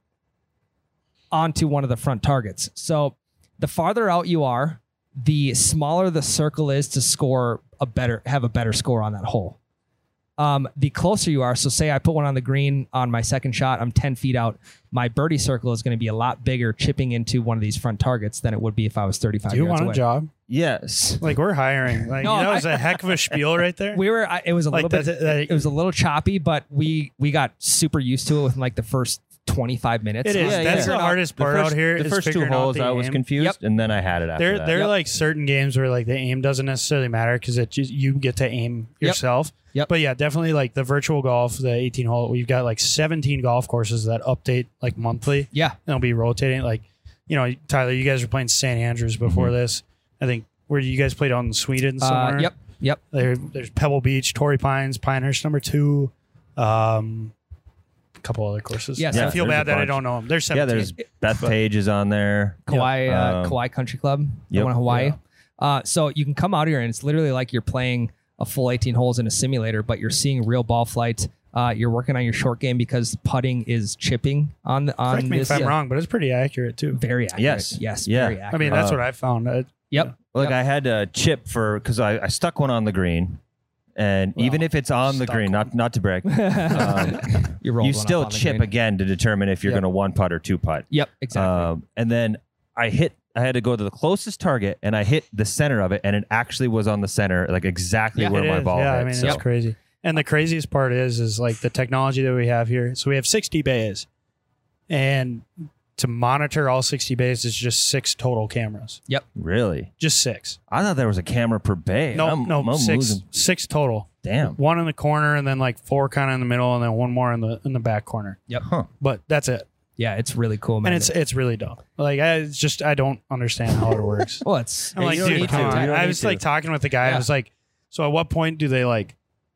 onto one of the front targets. So the farther out you are, the smaller the circle is to score a better have a better score on that hole. Um, the closer you are, so say I put one on the green on my second shot, I'm ten feet out. My birdie circle is going to be a lot bigger chipping into one of these front targets than it would be if I was thirty-five do you yards want away. a job? Yes. Like we're hiring. Like No, that I- was a heck of a spiel right there. We were, I, it was a Like little bit, that's- that- it was a little choppy, but we we got super used to it within like the first twenty-five minutes. It is. Yeah, That's yeah. the hardest The part first, out here. the is first two figuring out holes, the I was aim. confused, Yep. and then I had it after There, that. there are Yep. like certain games where like the aim doesn't necessarily matter because it just, you get to aim Yep. yourself. Yep. But yeah, definitely like the virtual golf, the eighteen hole. We've got like seventeen golf courses that update like monthly. Yeah. And they'll be rotating. Like, you know, Tyler, you guys were playing Saint Andrews before Mhm. this. I think where you guys played out in Sweden somewhere. Uh, yep. Yep. There, there's Pebble Beach, Torrey Pines, Pinehurst number two. Um, a couple other courses. Yes. I Yeah, feel there's bad a that I bunch. don't know them. There's yeah, seventeen. there's Beth Page is on there. Kauai, uh, Um, Kauai Country Club, the yep. one in Hawaii. Yeah. Uh, so you can come out here and it's literally like you're playing a full eighteen holes in a simulator, but you're seeing real ball flight. Uh, you're working on your short game because putting is chipping on the on Correct me this. if I'm uh, wrong, but it's pretty accurate too. Very accurate. Yes. Yes. Yeah. Very accurate. I mean, that's Uh, what I found. Uh, yep. Like Yep. I had a chip for because I, I stuck one on the green, and Well, even if it's on the stuck green, not not to brag, um, you rolled you one still up on the chip green. again to determine if you're Yep. going to one putt or two putt. Yep. Exactly. Um, and then I hit. I had to go to the closest target, and I hit the center of it, and it actually was on the center, like exactly Yeah. where It my is. ball yeah, hit. I mean, so. it's crazy. And the craziest part is, is like the technology that we have here. So we have sixty bays, and to monitor all sixty bays is just six total cameras. Really, Just six. I thought there was a camera per bay. No, I'm, no, I'm six, losing. six total. Damn. One in the corner, and then like four kind of in the middle, and then one more in the in the back corner. Huh. But that's it. yeah, it's really cool, man. And it's it's really dumb. Like I it's just I don't understand how it works. well, it's I'm Yeah, like, you don't dude, need come to. on. You don't I need was to. like talking with the guy. Yeah. I was like, so at what point do they like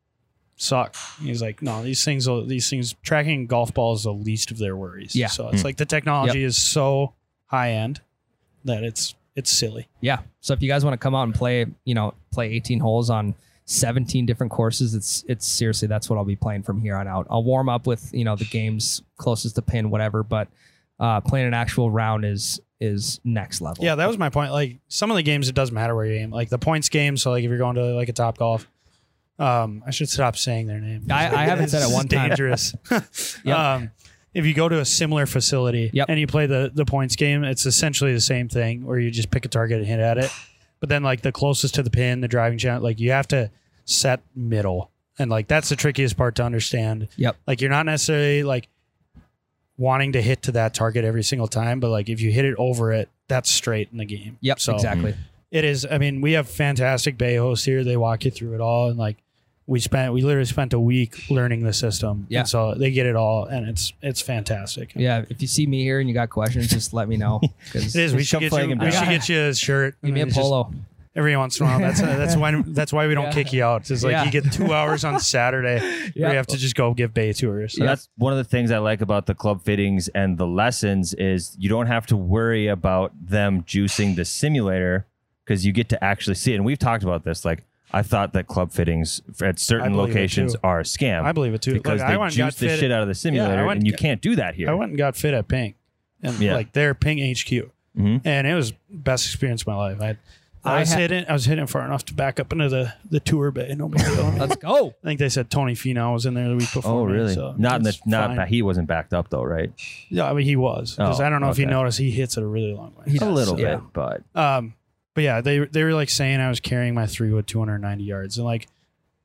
suck? He's like, no, these things, will- these things, tracking golf balls is the least of their worries. Yeah. So it's Hmm. like the technology is so high end that it's it's silly. Yeah. So if you guys want to come out and play, you know, play eighteen holes on seventeen different courses, it's it's seriously that's what I'll be playing from here on out. I'll warm up with, you know, the games closest to pin, whatever, but uh, playing an actual round is is next level. Yeah, that was my point. Like some of the games, it doesn't matter where you aim. Like the points game. So like if you're going to like a Top Golf, um, I should stop saying their name. I- I haven't said it It's one time. Dangerous. Yep. um, if you go to a similar facility Yep. and you play the the points game, it's essentially the same thing where you just pick a target and hit at it. But then like the closest to the pin, the driving channel, like you have to set middle, and like that's the trickiest part to understand. Yep. Like you're not necessarily like wanting to hit to that target every single time, but like if you hit it over it, that's straight in the game. Yep. So exactly. it is. I mean, we have fantastic bay hosts here. They walk you through it all, and like we spent, we literally spent a week learning the system. Yeah. And so they get it all, and it's it's fantastic. Yeah. If you see me here and you got questions, just let me know. 'cause It is. We Just should come get flag you. him We down. should get you a shirt. Give me a It's just polo. every once in a while. That's that's when that's why we don't Yeah. kick you out. It's like Yeah. you get two hours on Saturday. Yeah. where you have to just go give bay tours. So that's one of the things I like about the club fittings and the lessons is you don't have to worry about them juicing the simulator because you get to actually see it. And we've talked about this. Like I thought that club fittings at I certain believe it locations too. are a scam I believe it too. because Like, I they went and got juice the fit- shit out of the simulator, went and you and- can't do that here. I went and got fit at Ping, and Yeah. like their Ping H Q, Mhm. and it was best experience of my life. I, I I was ha- hitting, I was hitting far enough to back up into the the tour bay. No big deal. Let's go. I think they said Tony Finau was in there the week before. Oh, me, really? so not in the it's not fine. that he wasn't backed up though, right? Yeah, I mean he was. 'Cause Oh, I don't know if you okay. noticed, he hits it a really long way. He A does, little yeah. bit, but Um, but yeah, they they were like saying I was carrying my three wood two hundred ninety yards, and like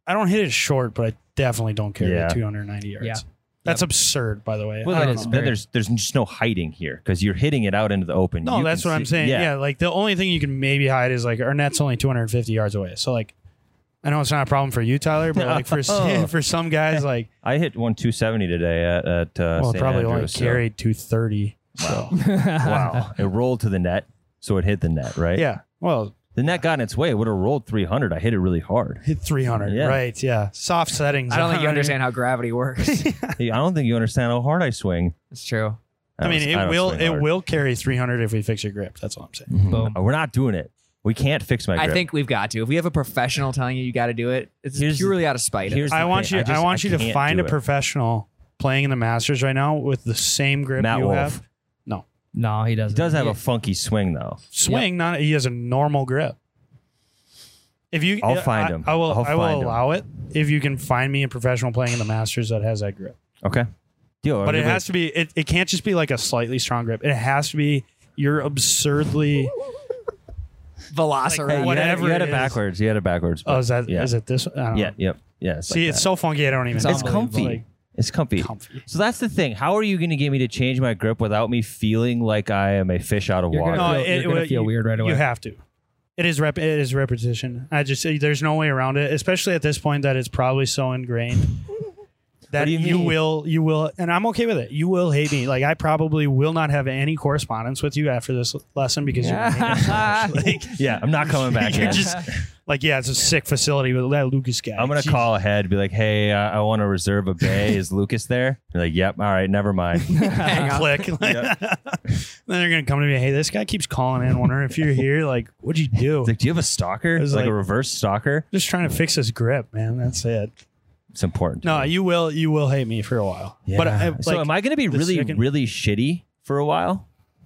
I don't hit it short, but I definitely don't carry Yeah. it two hundred ninety yards. Yeah. That's absurd, by the way. Well, I then, don't it's, know. then there's there's just no hiding here because you're hitting it out into the open. No, You that's can what I'm see- saying. Yeah. like the only thing you can maybe hide is like our net's only two hundred fifty yards away. So like, I know it's not a problem for you, Tyler, but like for Oh. for some guys, like I hit one two seventy today at at uh, well, Saint probably only Andrews, so- carried two thirty. So Wow, it rolled to the net, so it hit the net, right? yeah, well, The net got in its way. It would have rolled three hundred. I hit it really hard. hit three hundred. Yeah. Right? Yeah, soft settings. I don't think you on- understand how gravity works. Hey, I don't think you understand how hard I swing. It's true. I mean, don't- it don't will swing it hard. will carry three hundred if we fix your grip. That's all I'm saying. Mhm. Boom. We're not doing it. We can't fix my grip. I think we've got to. If we have a professional telling you you got to do it, it's Here's- purely out of spite. here's I the want thing. you. I just- I want I you to can't find do a it. professional playing in the Masters right now with the same grip Matt you Wolf. have. No, he doesn't. He does have He- a funky swing though. Swing, not he has a normal grip. If you, I'll find I, him. I will. I'll I will find him. allow it if you can find me a professional playing in the Masters that has that grip. Okay. Deal. But it has to be. It, it can't just be like a slightly strong grip. It has to be. You're absurdly. Velociraptor. Hey, You had, whatever you had it it is. backwards. You had it backwards. Oh, is that? Is yeah. it this? I don't Yeah. know. Yep. Yeah. It's See, like it's that. so funky. I don't even. It's know. It's comfy. Like, It's comfy. comfy. So that's the thing. How are you going to get me to change my grip without me feeling like I am a fish out of You're water? gonna No, feel, you're gonna it- feel you- weird right away. You have to. It is rep. It is repetition. I just there's no way around it, especially at this point that it's probably so ingrained that do you you mean? will you will, and I'm okay with it. You will hate me. Like I probably will not have any correspondence with you after this lesson because you're gonna hate me so much. Like, Yeah, I'm not coming back you're in. just like, yeah, it's a sick facility with that Lucas guy. I'm gonna Jeez. call ahead, be like, "Hey, uh, I want to reserve a bay. Is Lucas there?" You're like, "Yep." All right, never mind. Hang on. Click. then they're gonna come to me. Hey, this guy keeps calling in, wondering if you're here. Like, what'd you do? It's like, do you have a stalker? It was Like, a like- reverse stalker? Just trying to fix his grip, man. That's it. It's important. No, you will. You will hate me for a while. Yeah. But I, like, so am I going to be the really, second- really shitty for a while?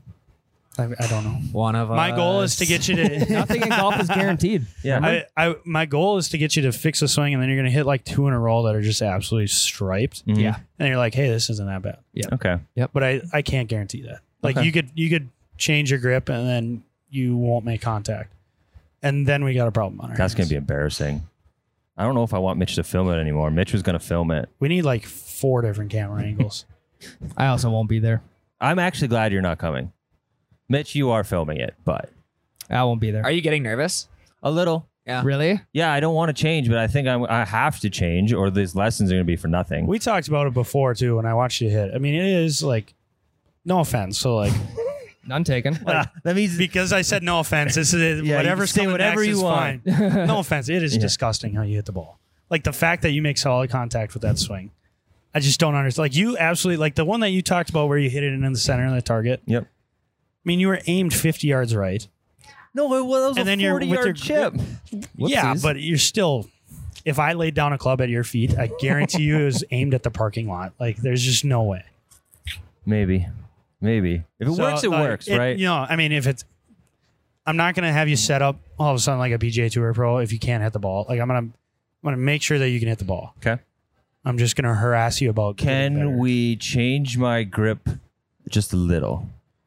I, I don't know. One of My goal is to get you to. Nothing in golf is guaranteed. Yeah. I, I my goal is to get you to fix a swing, and then you're gonna hit like two in a row that are just absolutely striped, Mhm. Yeah. and you're like, hey, this isn't that bad. Okay. But I I can't guarantee that. Like Okay. you could you could change your grip, and then you won't make contact, and then we got a problem on our That's going hands. to be embarrassing. I don't know if I want Mitch to film it anymore. Mitch was going to film it. We need like four different camera angles. I also won't be there. I'm actually glad you're not coming. Mitch, you are filming it, but I won't be there. Are you getting nervous? a little. Yeah. Really? Yeah, I don't want to change, but I think I'm, I have to change, or these lessons are going to be for nothing. We talked about it before too when I watched you hit. I mean, it is like, no offense. So like, None taken. Ah, that means because I said no offense, this is you whatever's can say coming whatever next you is want. fine. No offense, it is Yeah. disgusting how you hit the ball. Like the fact that you make solid contact with that swing, I just don't understand. Like you absolutely like the one that you talked about where you hit it in the center of the target. Yep. I mean, you were aimed fifty yards right. No, well, that was And a then you're with forty-yard your chip. Yeah, Whoopsies. but you're still. If I laid down a club at your feet, I guarantee you it was aimed at the parking lot. Like there's just no way. Maybe. Maybe. If it So, works, it like, works, it- right? You know, I mean, if it's, I'm not gonna have you set up all of a sudden like a P G A Tour pro if you can't hit the ball. Like I'm gonna, I'm gonna make sure that you can hit the ball. Okay. I'm just gonna harass you about. getting better. Can we change my grip just a little?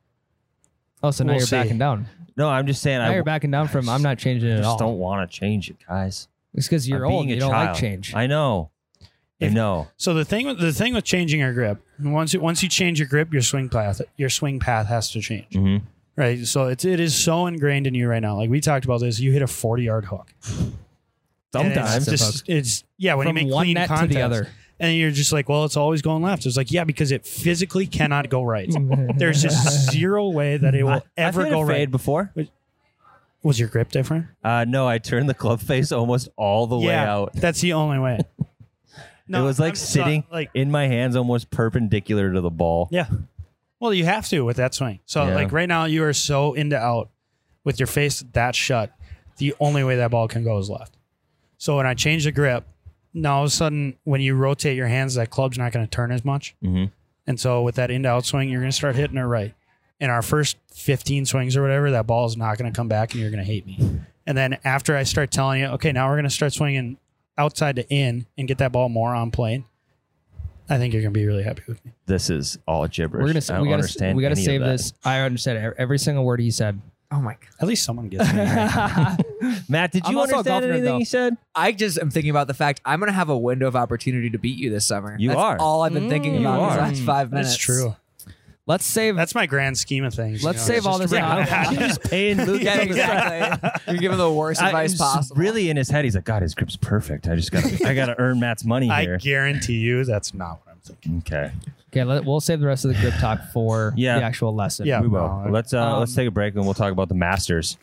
Oh, so now We'll you're see. backing down. No, I'm just saying Now I you're backing down from I'm not changing it I at just all. don't want to change it, guys. It's because you're I'm old. being You a don't child. like change. I know. I If- know. So the thing with the thing with changing your grip, once you, once you change your grip, your swing path your swing path has to change, hmm right? So it's it is so ingrained in you right now. Like we talked about this, you hit a forty yard hook. And Sometimes. it's, just, it's yeah when From you make one clean net to the contact, other. and you're just like, well, it's always going left. It's like yeah, because it physically cannot go right. There's just zero way that it will ever I've hit go a right. fade before. Was your grip different? Uh, no, I turned the club face almost all the way yeah, out. that's the only way. it was like I'm so- sitting like in my hands almost perpendicular to the ball. yeah. Well, you have to with that swing. So Yeah. like right now, you are so into out with your face that shut. The only way that ball can go is left. So when I change the grip, now all of a sudden when you rotate your hands, that club's not going to turn as much. hmm And so with that into out swing, you're going to start hitting it right. In our first fifteen swings or whatever, that ball is not going to come back and you're going to hate me. And then after I start telling you, okay, now we're going to start swinging outside to in and get that ball more on plane, I think you're going to be really happy with me. This is all gibberish. We're I gonna don't we gotta understand we gotta any of save that. this. I understand every single word he said. Oh my god! At least someone gets it. Matt, did I'm you also a understand golf nerd, anything though. he said? I just am thinking about the fact I'm gonna have a window of opportunity to beat you this summer. You That's are. all I've been thinking Mm. about You these are. last five minutes. That's true. Let's save. That's my grand scheme of things. Let's you know, save all just this to out. bring- You're just paying Luke. Yeah, exactly. You're giving the worst I- advice it's possible. Really in his head, he's like, God, his grip's perfect. I just got to I got to earn Matt's money I here. guarantee you that's not what I'm thinking. Okay. Okay, let, we'll save the rest of the grip talk for Yeah. the actual lesson. Yeah. We will. no, let's uh, um, let's take a break and we'll talk about the Masters.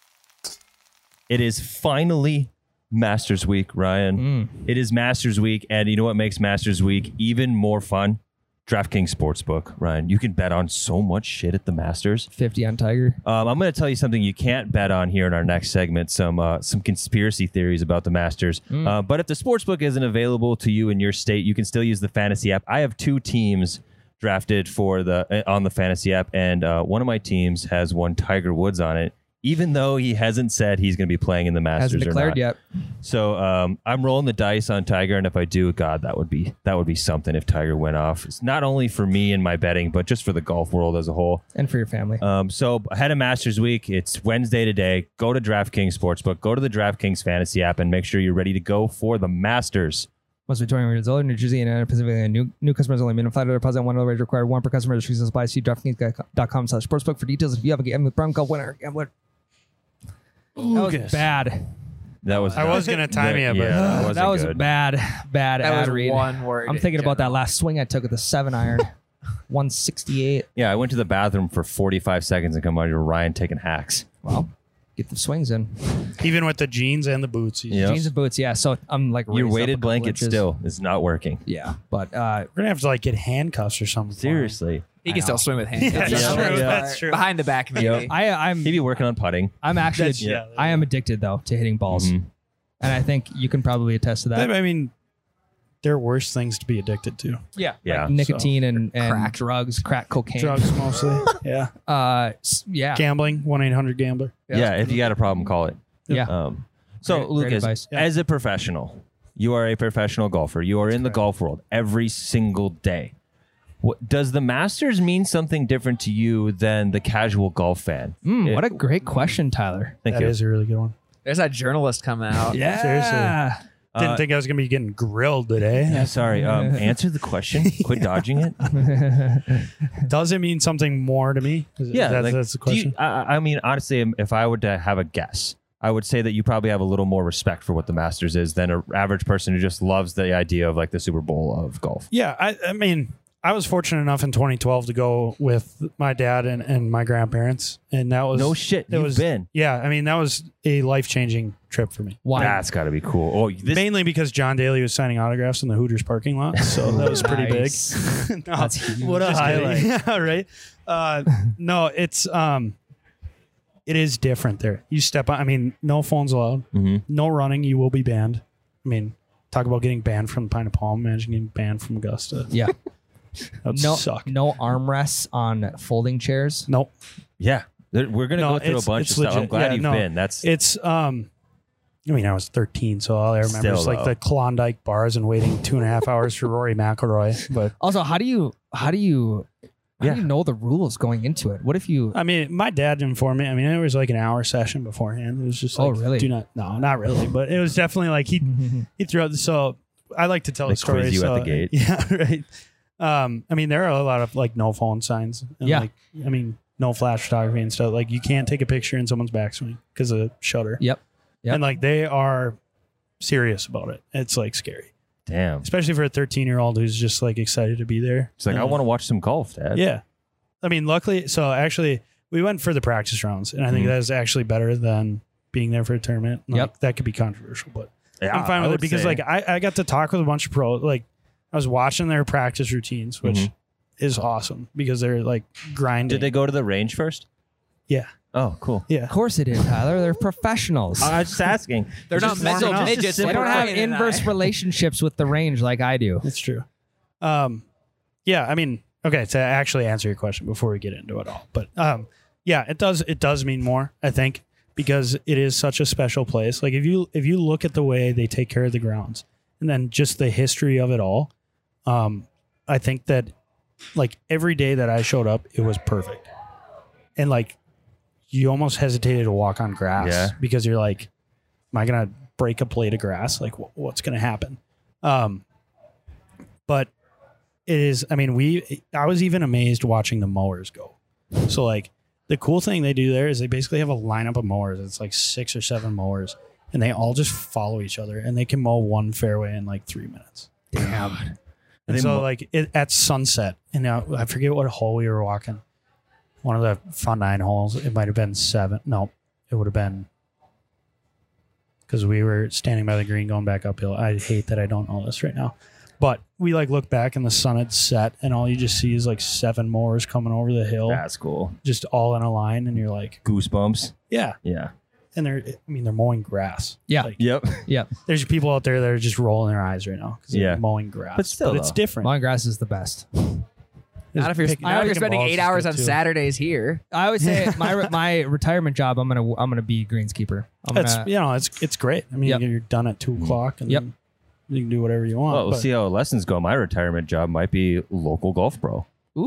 It is finally Masters Week, Ryan. Mm. It is Masters Week, and you know what makes Masters Week even more fun? DraftKings Sportsbook, Ryan. You can bet on so much shit at the Masters. fifty on Tiger. Um, I'm going to tell you something you can't bet on here in our next segment. Some uh, some conspiracy theories about the Masters. Mm. Uh, but if the sportsbook isn't available to you in your state, you can still use the fantasy app. I have two teams drafted for the uh, on the fantasy app, and uh, one of my teams has one Tiger Woods on it, even though he hasn't said he's going to be playing in the Masters Hasn't or declared not. yet. So um, I'm rolling the dice on Tiger, and if I do, God, that would be that would be something if Tiger went off. It's not only for me and my betting, but just for the golf world as a whole. And for your family. Um, so ahead of Masters Week, it's Wednesday today. Go to DraftKings Sportsbook, go to the DraftKings Fantasy app, and make sure you're ready to go for the Masters. Must be twenty-one years old, New Jersey, and Pacific. New new customers only. Minimum five dollar deposit, one dollar wage required. One per customer. Restrictions apply. See DraftKings dot com slash sportsbook for details. If you have a game with Brown Golf winner, gambler. That was Lucas. bad. That was I was gonna time you, but- yeah, that, that wasn't was good. bad, bad that ad was read. one word. I'm in thinking about that general. last swing I took with the seven iron. one sixty-eight. Yeah, I went to the bathroom for forty-five seconds and come out here Ryan taking hacks. Well, get the swings in. Even with the jeans and the boots. he's- Yeah. Jeans and boots, yeah. So I'm like Your raised up a weighted couple blanket inches. still is not working. Yeah, but uh, We're gonna have to like get handcuffs or something. for him. Seriously. He I can still know. swing with handcuffs. Yeah, for that's the true, most that's part. true. Behind the back, maybe. Yep. I I'm He'd be working on putting. I'm actually That's- yeah, I am addicted though to hitting balls, Mhm. and I think you can probably attest to that. I mean, there are worse things to be addicted to. Yeah, Yeah. like nicotine and, and Crack. drugs, crack cocaine, Drugs mostly. Yeah. Uh, s- yeah, Gambling. One eight hundred gambler. Yeah, if you got a problem, call it. yeah. Um, so, Great- great Lucas, advice. Yeah. as a professional, you are a professional golfer. You are in the golf world every single day. What, does the Masters mean something different to you than the casual golf fan? Mm, It- what a great question, Tyler. Thank That you. is a really good one. There's that journalist coming out. Yeah, Seriously. Didn't Uh, think I was gonna be getting grilled today. Yeah, sorry. Um, answer the question. Quit dodging it. Does it mean something more to me? Is- Yeah, that's, like, that's the do you- question. I, I mean, honestly, um, if I were to have a guess, I would say that you probably have a little more respect for what the Masters is than an average person who just loves the idea of like the Super Bowl of golf. Yeah, I, I mean, I was fortunate enough in twenty twelve to go with my dad and, and my grandparents, and that was No shit, It you've was been. Yeah, I mean that was a life changing trip for me. Why? That's got to be cool. Oh, this, Mainly because John Daly was signing autographs in the Hooters parking lot, so that was pretty Nice. big. No, That's huge. what a Just highlight! kidding. Yeah, right. Uh, no, it's um, it is different there. You step on. I mean, no phones allowed. Mhm. No running. You will be banned. I mean, talk about getting banned from Pine of Palm. Imagine getting banned from Augusta. Yeah, That would no, suck. no armrests on folding chairs. Nope. Yeah, There- we're gonna No, go through a it's- bunch of it's stuff. I'm legit. glad Yeah, you've no. been. That's It's um, I mean, I was thirteen, so all I remember Still, is like though. the Klondike bars and waiting two and a half hours for Rory McIlroy. But Also, how do you how do you how Yeah. do you know the rules going into it? What if you? I mean, my dad informed me. I mean, it was like an hour session beforehand. It was just Oh, like, really? do not, no, not really, but it was definitely like he he threw out. The, so I like to tell They a story. quiz you at so- the gate. Yeah, right. Um, I mean, there are a lot of like no phone signs. And Yeah. Like, I mean, no flash photography and stuff. Like, you can't take a picture in someone's backswing because of shutter. Yep. Yep. And like, they are serious about it. It's like scary, damn. especially for a thirteen year old who's just like excited to be there. It's like I Uh, want to watch some golf, Dad. Yeah. I mean, luckily, so actually, we went for the practice rounds, and I think Mhm. that is actually better than being there for a tournament. Like, Yep. that could be controversial, but Yeah, I'm fine I with would it because, say- like, I, I got to talk with a bunch of pro. Like, I was watching their practice routines, which Mhm. is awesome because they're like grinding. did they go to the range first? Yeah. Oh, cool. Yeah. Of course it is, Tyler. They're professionals. I was just asking. They're not Just mental warming up. midgets. they like don't have Ryan and inverse I. relationships with the range like I do. It's true. Um, yeah, I mean, okay, to actually answer your question before we get into it all, but um, yeah, it does it does mean more, I think, because it is such a special place. Like if you if you look at the way they take care of the grounds and then just the history of it all, um, I think that like every day that I showed up, it was perfect, and like you almost hesitated to walk on grass Yeah. because you're like, am I gonna break a blade of grass? Like, wh- what's gonna happen? Um, but it is. I mean, we. I was even amazed watching the mowers go. So like, the cool thing they do there is they basically have a lineup of mowers. It's like six or seven mowers, and they all just follow each other, and they can mow one fairway in like three minutes. Damn. And They so mo- like it, at sunset, and now I forget what hole we were walking. One of the fun nine holes. It might have been seven. No, it would have been because we were standing by the green going back uphill. I hate that I don't know this right now, but we like look back and the sun had set, and all you just see is like seven mowers coming over the hill, That's cool. just all in a line, and you're like, Goosebumps. yeah. Yeah. And they're, I mean, they're mowing grass. Yeah. Like, Yep. Yep. there's people out there that are just rolling their eyes right now because they're Yeah. mowing grass. But still, it's though. different. Mowing grass is the best. Not if you're, Pick- not if you're picking spending balls eight is hours good on too. Saturdays here. I always say my re- my retirement job. I'm gonna I'm gonna be greenskeeper. I'm It's gonna, you know it's it's great. I mean, Yep. you're done at two o'clock, and Yep. then you can do whatever you want. Well, we'll but- see how lessons go. My retirement job might be local golf pro.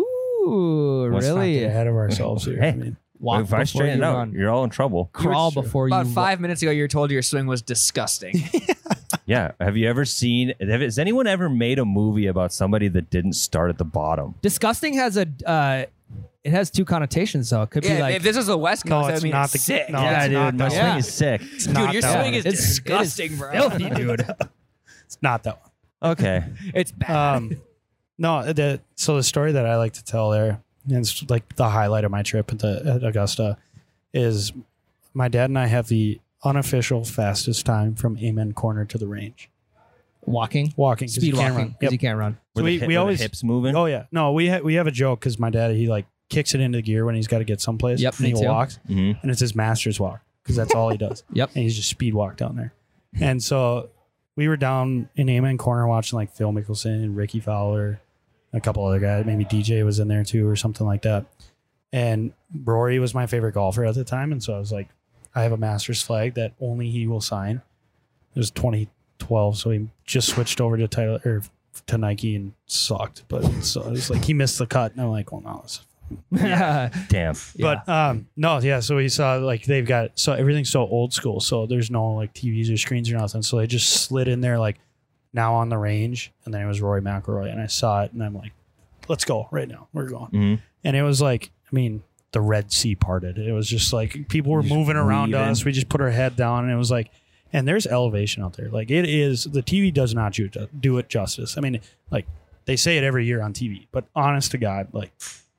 Ooh, Let's not really? get ahead of ourselves here. Hey. I mean, Walk if I before straighten you out, run. you're all in trouble. Crawl True. before About you. five minutes ago, you were told your swing was disgusting. Yeah. Have you ever seen? Have, has anyone ever made a movie about somebody that didn't start at the bottom? Disgusting has a. Uh, it has two connotations though. It could be yeah, like if this is the West Coast, No, I it's mean, not it's the- sick. no, yeah, it's dude. not My that swing one. is sick. it's Dude, not your that swing one. is It's- disgusting, it is bro. filthy, dude. It's not that one. Okay. It's bad. Um, no, the so the story that I like to tell there, and it's like the highlight of my trip at, the, at Augusta, is my dad and I have the unofficial fastest time from Amen Corner to the range. Walking, Walking, 'cause speed you can't walking, run. because Yep. you can't run. Were So the we- hip- we were the always- hips moving. Oh yeah, no, we ha- we have a joke because my dad he like kicks it into gear when he's got to get someplace. Yep, and me he too. walks, Mhm. and it's his master's walk because that's all he does. Yep. and he's just speed walk down there. And so we were down in Amen Corner watching like Phil Mickelson and Ricky Fowler, a couple other guys. Maybe D J was in there too or something like that. And Rory was my favorite golfer at the time, and so I was like, I have a master's flag that only he will sign. It was twenty twelve, so he just switched over to title or to Nike and sucked. But so it was like he missed the cut, and I'm like, well, no, this. Damn. But um, no, yeah. So we saw like they've got so everything's so old school. So there's no like T Vs or screens or nothing. So they just slid in there like now on the range, and then it was Rory McIlroy, and I saw it, and I'm like, let's go right now. We're going, Mhm. and it was like, I mean, the Red Sea parted. It was just like people were Just moving around weaving. us. We just put our head down, and it was like, and there's elevation out there. Like it is, the T V does not do, do it justice. I mean, like they say it every year on T V, but honest to God, like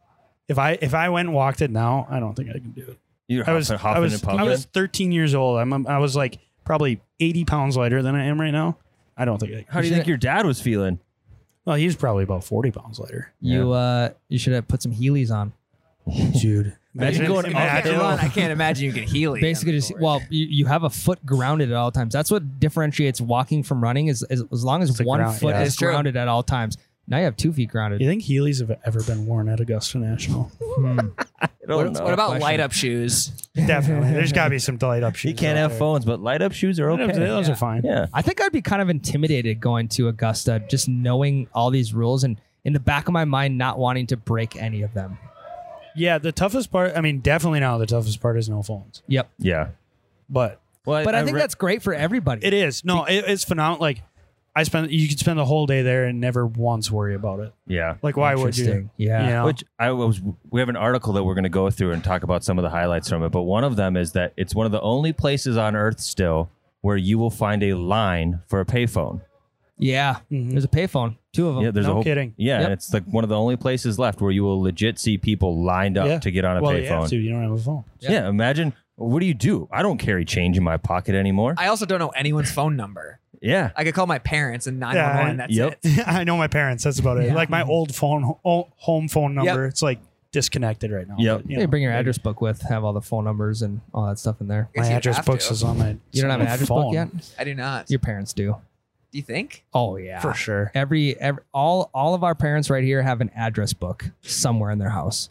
if I if I went and walked it now, I don't think I can do it. You're I was hopping, hopping I was and pumping. I was thirteen years old. I'm I was like probably eighty pounds lighter than I am right now. I don't think. I How do you think your dad was feeling? Well, he's probably about forty pounds lighter. You uh, you should have put some Heelys on. Dude, Imagine going I can't, imagine- run. I can't imagine you can heal it. Basically, just well, you, you have a foot grounded at all times. That's what differentiates walking from running. Is, is as long as the one ground- foot yeah. is It's true. grounded at all times. Now you have two feet grounded. you think Heelys have ever been worn at Augusta National? Hmm. I don't What, know. what about question. light up shoes? Definitely. There's got to be some light up shoes. You can't out have there. phones, but light up shoes are okay. Those are fine. Yeah. I think I'd be kind of intimidated going to Augusta, just knowing all these rules and in the back of my mind not wanting to break any of them. Yeah, the toughest part. I mean, definitely now the toughest part is no phones. Yep. Yeah. But Well, But I, think re- that's great for everybody. it is no, it, it's phenomenal. Like I spend, you could spend the whole day there and never once worry about it. yeah. Like why would you? Interesting. Yeah. You know? Which I was. We have an article that we're going to go through and talk about some of the highlights from it. But one of them is that it's one of the only places on Earth still where you will find a line for a payphone. Yeah. Mhm. There's a payphone. Two of them. Yeah, there's No a whole, kidding. Yeah, Yep. and it's like one of the only places left where you will legit see people lined up Yeah. to get on a well, you have payphone. to. You don't have a phone. Yeah. imagine what do you do? I don't carry change in my pocket anymore. I also don't know anyone's phone number. yeah. I could call my parents and nine Yeah, one one. That's yep. it. I know my parents. That's about it. Yeah. Like my old phone, ho- home phone number. Yep. It's like disconnected right now. Yep. But, you Hey, know, bring your maybe- address book with, have all the phone numbers and all that stuff in there. My Guess you'd address have books to. is on my. You don't have an my address phone. book yet? I do not. Your parents do. Do you think? Oh yeah. For sure. Every, every all all of our parents right here have an address book somewhere in their house.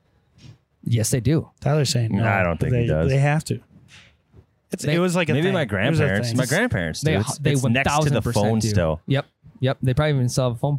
Yes, they do. Tyler's saying no. Nah, I don't think they, he does. They have to. It's, They- it was like a Maybe thing. my It was a grandparents. thing. My grandparents do. They It's, they it's one next to thousand the percent phone do. still. Yep. Yep. They probably even still have a phone book.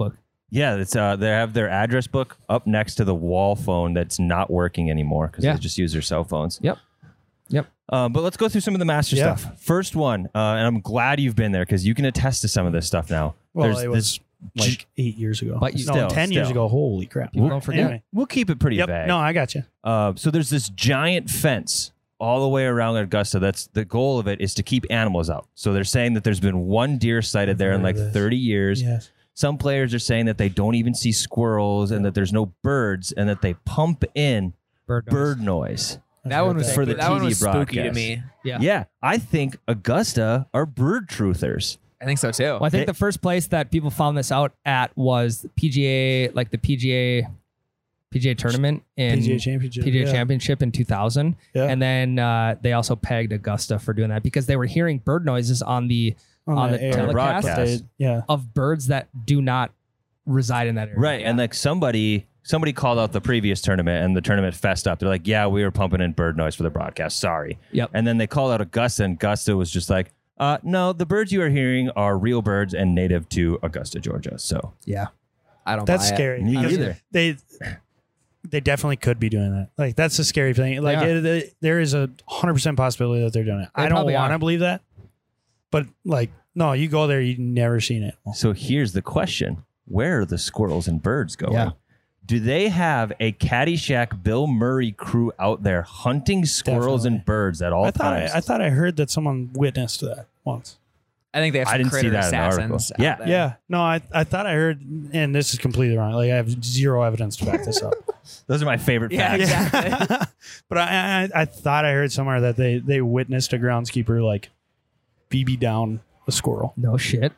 Yeah, it's uh, they have their address book up next to the wall phone that's not working anymore because Yeah. they just use their cell phones. Yep. Yep. Uh, but let's go through some of the master Yeah. stuff. First one, uh, and I'm glad you've been there because you can attest to some of this stuff now. Well, There's it was this, like eight years ago. But you- no, Still, ten years still. ago. Holy crap! People don't forget. Anyway. we'll keep it pretty Yep. vague. No, I got you. Uh, so there's this giant fence all the way around Augusta. That's the goal of it is to keep animals out. So they're saying that there's been one deer sighted there in like Heard of this. thirty years. Yes. Some players are saying that they don't even see squirrels and that there's no birds and that they pump in Bird noise. bird noise. That one was For the that one T V was spooky to broadcast. me. Yeah. Yeah, I think Augusta are bird truthers. I think so too. Well, I think They- the first place that people found this out at was the P G A, like the P G A, P G A tournament in P G A Championship. P G A yeah. Championship in two thousand, Yeah. and then uh, they also pegged Augusta for doing that because they were hearing bird noises on the on the air. telecast broadcast. They- yeah. of birds that do not reside in that area. Right. And like somebody somebody called out the previous tournament and the tournament fessed up. They're like, yeah, we were pumping in bird noise for the broadcast. Sorry. Yep. And then they called out Augusta and Augusta was just like, uh, no, the birds you are hearing are real birds and native to Augusta, Georgia. So Yeah. I don't. That's buy it. scary. Me because either. They they definitely could be doing that. Like that's the scary thing. Like are. it, it- there is a hundred percent possibility that they're doing it. They I don't probably want are. to believe that, but like no, you go there, you've never seen it. so here's the question. Where are the squirrels and birds going? Yeah. Do they have a Caddyshack Bill Murray crew out there hunting squirrels Definitely. and birds at all I thought I, times? I thought I heard that someone witnessed that once. I think they have I some didn't see critter that in the article. assassins. Yeah. out there. Yeah, no, I I thought I heard, and this is completely wrong. Like I have zero evidence to back this up. Those are my favorite Yeah, facts. exactly. But I, I I thought I heard somewhere that they they witnessed a groundskeeper like B B down a squirrel. No shit.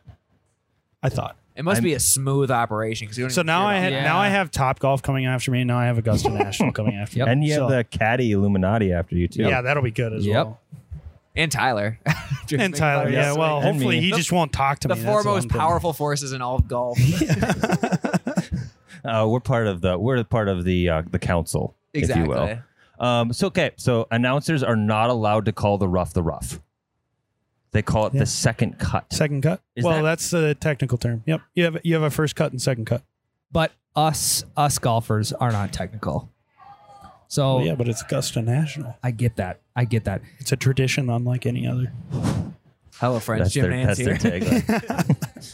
I thought. It must I'm- be a smooth operation. 'Cause you don't So even now hear I about had, it. Yeah. now I have Top Golf coming after me. Now I have Augusta National coming after Yep. me. And you have So- the Caddy Illuminati after you too. yeah, that'll be good as Yep. well. and Tyler. And Tyler, yeah. Well, And hopefully me. he The- just won't talk to the me. four That's the most one thing. powerful forces in all of golf. Uh, we're part of the we're part of the uh, the council, Exactly. if you will. Um, so okay, so announcers are not allowed to call the rough the rough. They call it Yeah. the second cut. Second cut. Is well, that- that's the technical term. Yep. You have you have a first cut and second cut. But us us golfers are not technical. So Well, yeah, but it's Augusta National. I get that. I get that. It's a tradition unlike any other. Hello, friends. That's Jim their, Nance that's their here. tagline.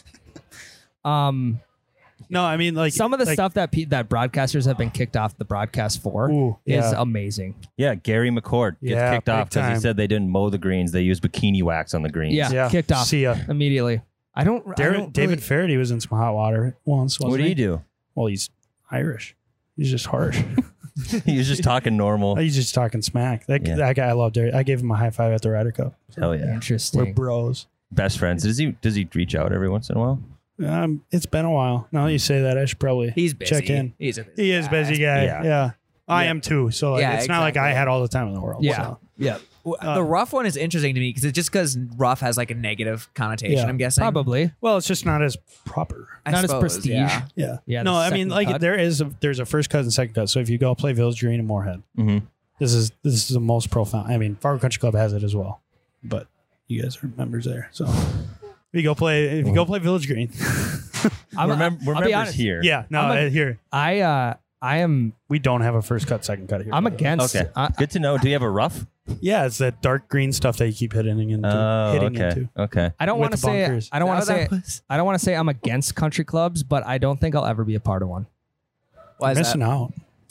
Um No, I mean like some of the like, stuff that pe- that broadcasters have been kicked off the broadcast for Ooh, is yeah. amazing. Yeah, Gary McCord gets Yeah, kicked big off because he time. said they didn't mow the greens. They used bikini wax on the greens. Yeah, Yeah. kicked off See ya. immediately. I don't. I David, don't David really- Faraday was in some hot water once. Wasn't What did he he do? Well, he's Irish. He's just harsh. he was just talking normal. He's just talking smack. That, Yeah. that guy, I love Derek. I gave him a high five at the Ryder Cup. Hell yeah. We're Interesting. bros. Best friends. Does he does he reach out every once in a while? Um, it's been a while. Now that you say that, I should probably He's busy. check in. He's a busy He is guy. busy guy. Yeah. Yeah, I Yeah. am too. So like, Yeah, it's not like I exactly. had all the time in the world. Yeah. so. Yeah. Well, Uh, the rough one is interesting to me because it's just because rough has like a negative connotation. Yeah. I'm guessing. Probably. Well, it's just not as proper. I Not as suppose, prestige. Yeah. Yeah. Yeah, No, the I mean second like cut. there is a, there's a first cut and second cut. So if you go play Village Green in Moorhead, Mm-hmm. this is this is the most profound. I mean, Fargo Country Club has it as well, but you guys are members there. So if you go play, if you go play Village Green, I'm, Remember, I'll be remembers honest. here. yeah, no, I'm a- uh, here I uh I am we don't have a first cut, second cut here. I'm by the way. against. Okay. I, Good to know. Do you have a rough? Yeah, it's that dark green stuff that you keep hitting into. Oh, hitting okay. into. Okay. I don't With want to the say. bunkers. I don't want to No, say. that was- I don't want to say I'm against country clubs, but I don't think I'll ever be a part of one. Why is Missing that? out.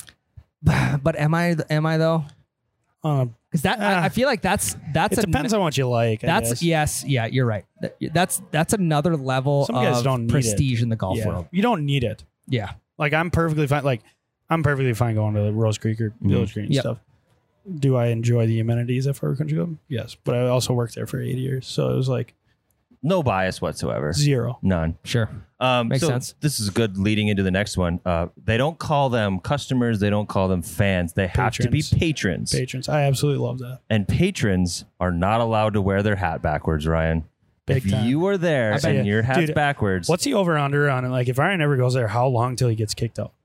But am I? Am I though? Uh, Because that Ah. I, I feel like that's that's it a, depends on what you like. I That's guess. yes, yeah, you're right. That- That's that's another level Some guys of don't need it. prestige in the golf Yeah. world. You don't need it. Yeah, Like I'm perfectly fine. Like I'm perfectly fine going to the Rose Creek or Village Green Yep. stuff. Do I enjoy the amenities at Fargo Country Club? Yes, but I also worked there for eight years, so it was like No bias whatsoever. zero. None. sure. Um, Makes so sense. This is good leading into the next one. Uh, they don't call them customers. They don't call them fans. They have to be Patrons. patrons. Patrons, I absolutely love that. And patrons are not allowed to wear their hat backwards, Ryan. Big if time. you are there I bet and you- your hat's Dude, backwards, What's the over under on it? Like if Ryan ever goes there, how long till he gets kicked out?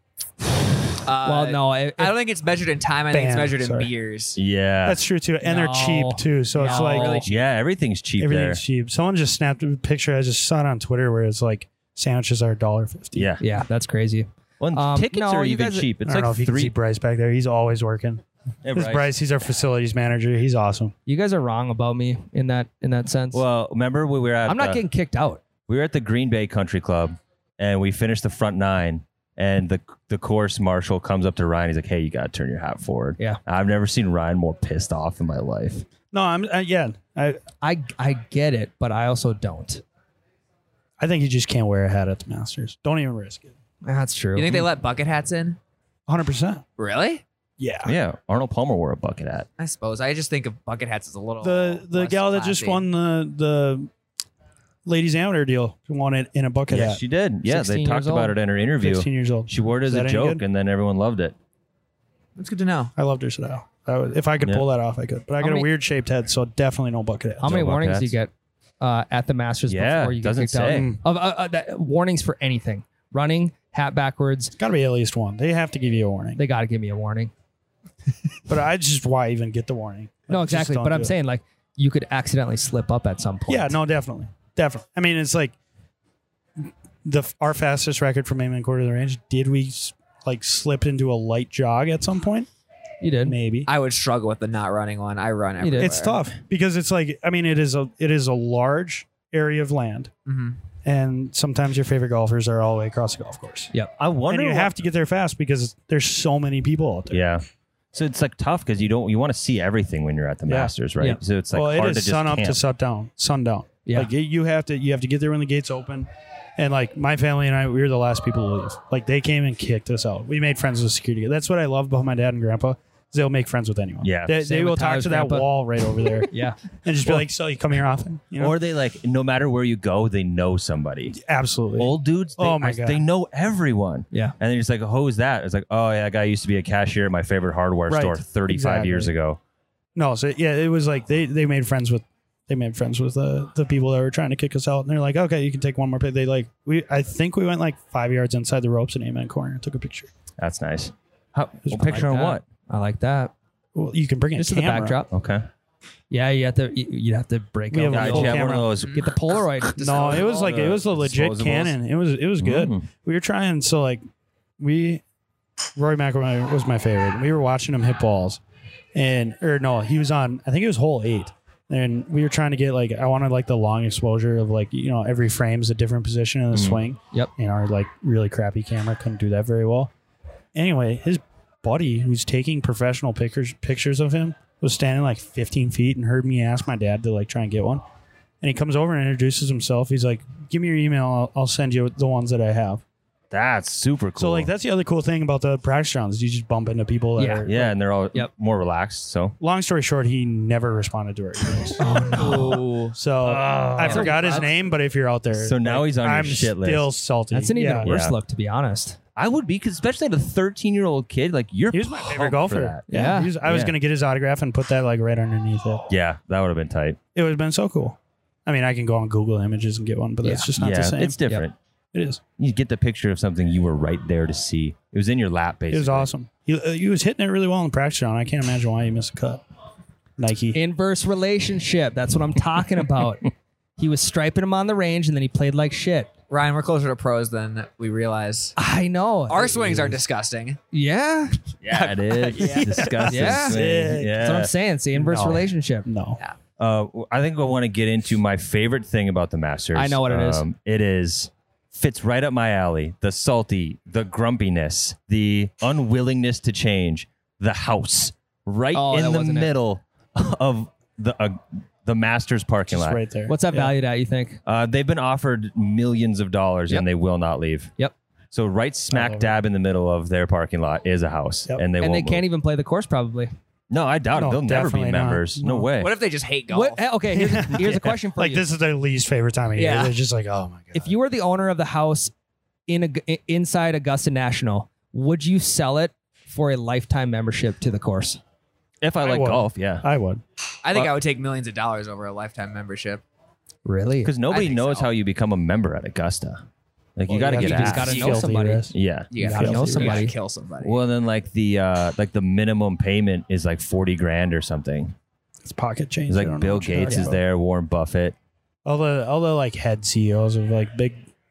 Uh, well, no, it, I don't think it's measured in time. I think it's Ban, measured sorry. in beers. yeah, That's true too, and No. they're cheap too. So it's No. like Really cheap. yeah, everything's cheap everything's cheap. Someone just snapped a picture. I just saw it on Twitter where it's like Sandwiches are a dollar fifty. Yeah. Yeah, that's crazy. Well, Um, tickets no, are you even guys- cheap. It's I don't know like if you can see three. Bryce back there. He's always working. Yeah, This Bryce. Bryce, he's our facilities manager. He's awesome. You guys are wrong about me in that in that sense. Well, remember we were at I'm not uh, getting kicked out. we were at the Green Bay Country Club, and we finished the front nine. And the the course marshal comes up to Ryan. He's like, "Hey, you got to turn your hat forward." Yeah. I've never seen Ryan more pissed off in my life. No, I'm uh, yeah. I I I get it, but I also don't. I think you just can't wear a hat at the Masters. Don't even risk it. That's true. You think they let bucket hats in? one hundred percent. Really? Yeah. Yeah, Arnold Palmer wore a bucket hat. I suppose. I just think of bucket hats as a little. The the less gal that just classy. won the the ladies amateur deal won it in a bucket Yeah, hat. she did. Yeah, they sixteen talked years about old. it in her interview. sixteen years old. She wore it as Is a that any joke, good? and then everyone loved it. That's good to know. I loved her style. I would, if I could Yeah. pull that off, I could. But I got many- a weird shaped head, so definitely no bucket hat. How many Joe warnings do you Buckets. get uh, at the Masters Yeah, before you get doesn't kicked say. out? Of, uh, uh, that, warnings for anything. Running, hat backwards. Got to be at least one. They have to give you a warning. They got to give me a warning. But I just why even get the warning? No, Just exactly. don't But do I'm it. saying, like, you could accidentally slip up at some point. Yeah, no, definitely, definitely. I mean, it's like the our fastest record from Amen Quarter of the Range. Did we like slip into a light jog at some point? You did. Maybe. I would struggle with the not running one. I run You everywhere. did. It's tough because it's like I mean, it is a it is a large area of land, hmm and sometimes your favorite golfers are all the way across the golf course. I wonder. And you what- have to get there fast because there's so many people out there. Yeah. So it's like tough because you don't you want to see everything when you're at the Yeah. Masters, right? Yeah. So it's like well, hard it to is just sun up camp. to sundown. Sundown. Yeah. Like you have to you have to get there when the gates open. And like my family and I, we were the last people to leave. Like they came and kicked us out. We made friends with security. That's what I love about my dad and grandpa. Is they'll make friends with anyone. Yeah. They, Same they will with talk Tyler's to that grandpa. wall right over there Yeah. and just be like, "So you come here often?" You know? Or they like no matter where you go, they know somebody. Absolutely. Old dudes, they, Oh my are- God. they know everyone. Yeah. And then you're just like, who's that? It's like, oh yeah, that guy used to be a cashier at my favorite hardware Right. store thirty-five Exactly. years ago. No, so yeah, it was like they, they made friends with they made friends with uh, the people that were trying to kick us out, and they're like, "Okay, you can take one more pick." They like we I think we went like five yards inside the ropes in Amen Corner and took a picture. That's nice. How, was well, picture like on that. what? I like that. Well, you can bring a Just to the camera. backdrop. Okay. Yeah, you have to. you- You'd have to break We out. have a Yeah, the full you old- have one of camera. those. Get the Polaroid. No, it was like it was a legit disposables. Canon. It was it was good. Mm. We were trying so like we Rory McIlroy was my favorite. We were watching him hit balls, and or no, he was on. I think it was hole eight, and we were trying to get like I wanted like the long exposure of like you know every frame's a different position in the Mm. swing. Yep. And our like really crappy camera couldn't do that very well. Anyway, his buddy who's taking professional pictures pictures of him was standing like fifteen feet and heard me ask my dad to like try and get one. And he comes over and introduces himself. He's like, "Give me your email. I'll, I'll send you the ones that I have." That's super cool. So like that's the other cool thing about the practice rounds. is You just bump into people that Yeah. are yeah, and they're all Yep. more relaxed. So Long story short, he never responded to our emails. Oh, So I Oh. forgot his name, but if you're out there, So now he's on your I'm shit list. still salty. That's an even Yeah. worse Yeah. look, to be honest. I would be, because especially at a thirteen year old kid, like you're He was my favorite pumped golfer. for that. Yeah, Yeah. he was- I was Yeah. gonna get his autograph and put that like right underneath it. Yeah, that would have been tight. It would have been so cool. I mean, I can go on Google Images and get one, but that's Yeah. just not yeah, the same. it's different. It is. You get the picture of something you were right there to see. It was in your lap, basically. It was awesome. He, uh, he was hitting it really well in the practice round. I can't imagine why he missed a cut. Nike. Inverse relationship. That's what I'm talking about. He was striping him on the range, and then he played like shit. Ryan, we're closer to pros than we realize. I know. Our swings are disgusting. Yeah. Yeah, it is. Yeah. It's disgusting. Yeah. swing. Sick. Yeah. That's what I'm saying. It's the inverse No. relationship. No. Uh, I think I want to get into my favorite thing about the Masters. I know what it is. Um, it is fits right up my alley. The salty, the grumpiness, the unwillingness to change. The house right Oh, in that the wasn't it. middle of the uh, the Masters parking Just lot. right there. What's that Yeah. valued at, you think? Uh, they've been offered millions of dollars Yep. and they will not leave. Yep. So right smack love dab in the middle of their parking lot is a house, Yep. and they and won't they can't move. even play the course, probably. No, I doubt No, it. They'll never be definitely not. members. No, No. way. What if they just hate golf? What? eh, Okay, here's, here's a question for Like you. this is their least favorite time of year. Yeah. They're just like, oh my god. If you were the owner of the house in a, inside Augusta National, would you sell it for a lifetime membership to the course? If I I like would. golf, yeah. I would. I think Well- I would take millions of dollars over a lifetime membership. Really? Because nobody think knows so. how you become a member at Augusta. Like you Well, got to have get you just asked. gotta know filthy somebody. risk. Yeah. You You gotta, gotta kill know somebody. You somebody. gotta kill somebody. Well, then like the uh like the minimum payment is like forty grand or something. It's pocket change. It's I don't like know Bill what you're Gates talking is about. there, Warren Buffett. All the all the like head C E Os of like big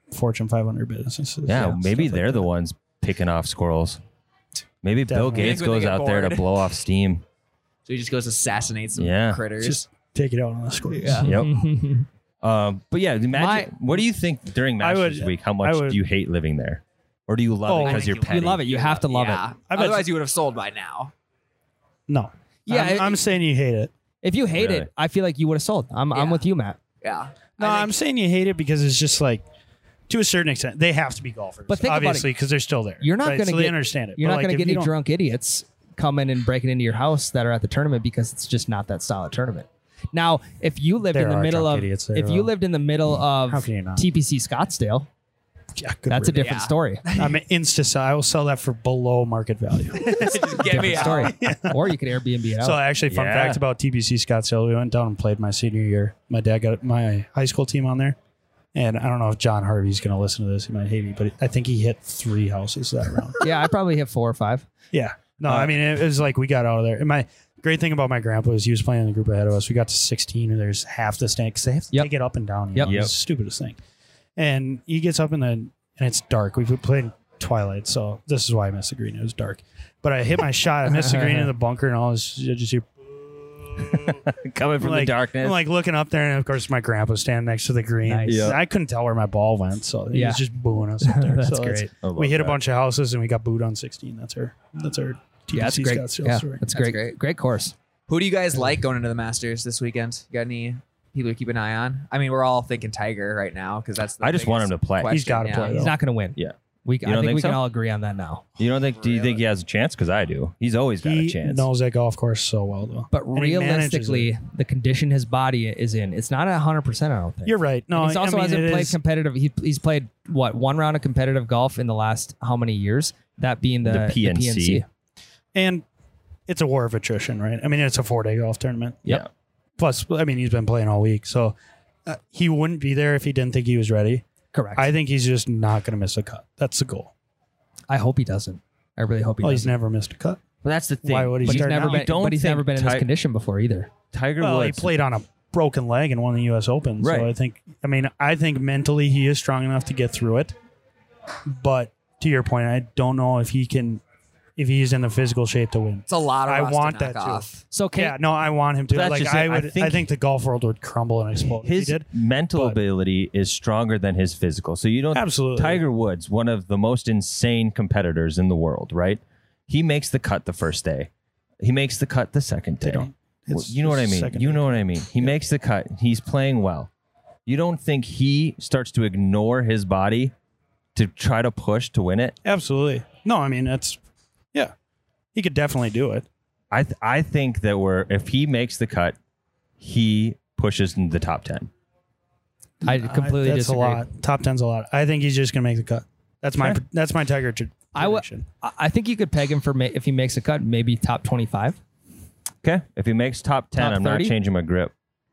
Fortune five hundred businesses. Yeah, maybe stuff like they're the that. ones picking off squirrels. Maybe Bill Definitely. Gates When they goes get out there to bored. blow off steam. So he just goes assassinate some Yeah. critters. Just take it out on the squirrels. Yeah. Yep. Um, but yeah, imagine. My- what do you think during I Masters would- Week? How I much would- do you hate living there, or do you love Oh, it I because think you're you- petty? You love it. You have to love yeah. it. I bet Otherwise, you would have sold by now. No. Yeah, I'm, it- I'm saying you hate it. If you hate Really? it, I feel like you would have sold. I'm I'm Yeah. with you, Matt. Yeah. No, I think- I'm saying you hate it because it's just like, to a certain extent, they have to be golfers. But think about it. obviously, because they're still there. You're not right? gonna so they get- understand it. You're But, not like, going to if get you any don't- drunk idiots coming and breaking into your house that are at the tournament because it's just not that style of tournament. Now, if you lived There in the are middle drunk of idiots there, if you though. lived in the middle of How can you not? T P C Scottsdale, Yeah, good that's a riddance. different Yeah. story. I'm an insta sell. I will sell that for below market value. Just get me Different out. story. Or you could Airbnb it out. So actually, fun Yeah. fact about T P C Scottsdale, we went down and played my senior year. My dad got my high school team on there. And I don't know if John Harvey's going to listen to this. He might hate me, but I think he hit three houses that round. yeah, I probably hit four or five. Yeah. No, Uh, I mean, it was like we got out of there. And my great thing about my grandpa is he was playing in the group ahead of us. We got to sixteen, and there's half the stand because they have to Yep. take it up and down. You Yep. know? Yep. It's the stupidest thing. And he gets up in the, and it's dark. We played Twilight, so this is why I missed the green. It was dark. But I hit my shot. I missed the green in the bunker, and all this, I just hear, Coming from like, the darkness. I'm like looking up there, and of course my grandpa's standing next to the green. Nice. Yeah. I couldn't tell where my ball went, so he Yeah. was just booing us up there. That's So it's- great. I love We hit a that. bunch of houses, and we got booed on sixteen. That's our that's our T P C Yeah, that's great. Scottsdale Yeah, story. that's That's great. great. Great course. Who do you guys like going into the Masters this weekend? You got any people to keep an eye on? I mean, we're all thinking Tiger right now because that's. The I just want him biggest to play. question, He's gotta yeah. play, He's though. not going to win. Yeah. We, I don't think, think we so? can all agree on that now. You don't think? Do you think he has a chance? Because I do. He's always got He a chance. knows that golf course so well, though. But And he manages realistically, it. the condition his body is in, it's not a hundred percent. I don't think. You're right. No, And he's I also mean, hasn't it played is- competitive. He, he's played what one round of competitive golf in the last how many years? That being the, The P N C. and it's a war of attrition, right? I mean, it's a four day golf tournament. Yeah. Plus, I mean, he's been playing all week, so uh, he wouldn't be there if he didn't think he was ready. Correct. I I, think he's just not going to miss a cut. That's the goal. hope he doesn't. I really hope he Well, he's doesn't. never missed a cut. But that's the thing. Why would he But he's start never now? been. don't But he's never think been in this Ti- condition before either. Tiger Well, he Woods played on a broken leg and won the U S Open. Right. So I think, I mean, I think mentally he is strong enough to get through it. But to your point, I don't know if he can, if he's in the physical shape to win. It's a lot of I rust want to knock that too. off. So can Yeah, no, I want him to. That's Like just it. I I would, I think- think, the golf world would crumble and explode. if his he did. mental but- ability is stronger than his physical. So you don't Absolutely. Tiger Woods, one of the most insane competitors in the world, right? He makes the cut the first day. He makes the cut the second day. don't- Well, it's you know what I his mean? second You day. know what I mean? He makes the cut. He's playing well. You don't think he starts to ignore his body to try to push to win it? Absolutely. No, I mean that's yeah. He could definitely do it. I th- I think that we're if he makes the cut, he pushes into the top ten. I completely I, that's disagree. a lot. Top ten's a lot. I think he's just gonna make the cut. That's my Okay. that's my Tiger tr- I would. prediction. I I think you could peg him for ma- if he makes a cut, maybe top twenty-five. Okay, if he makes top ten, Top I'm not thirty? changing my grip.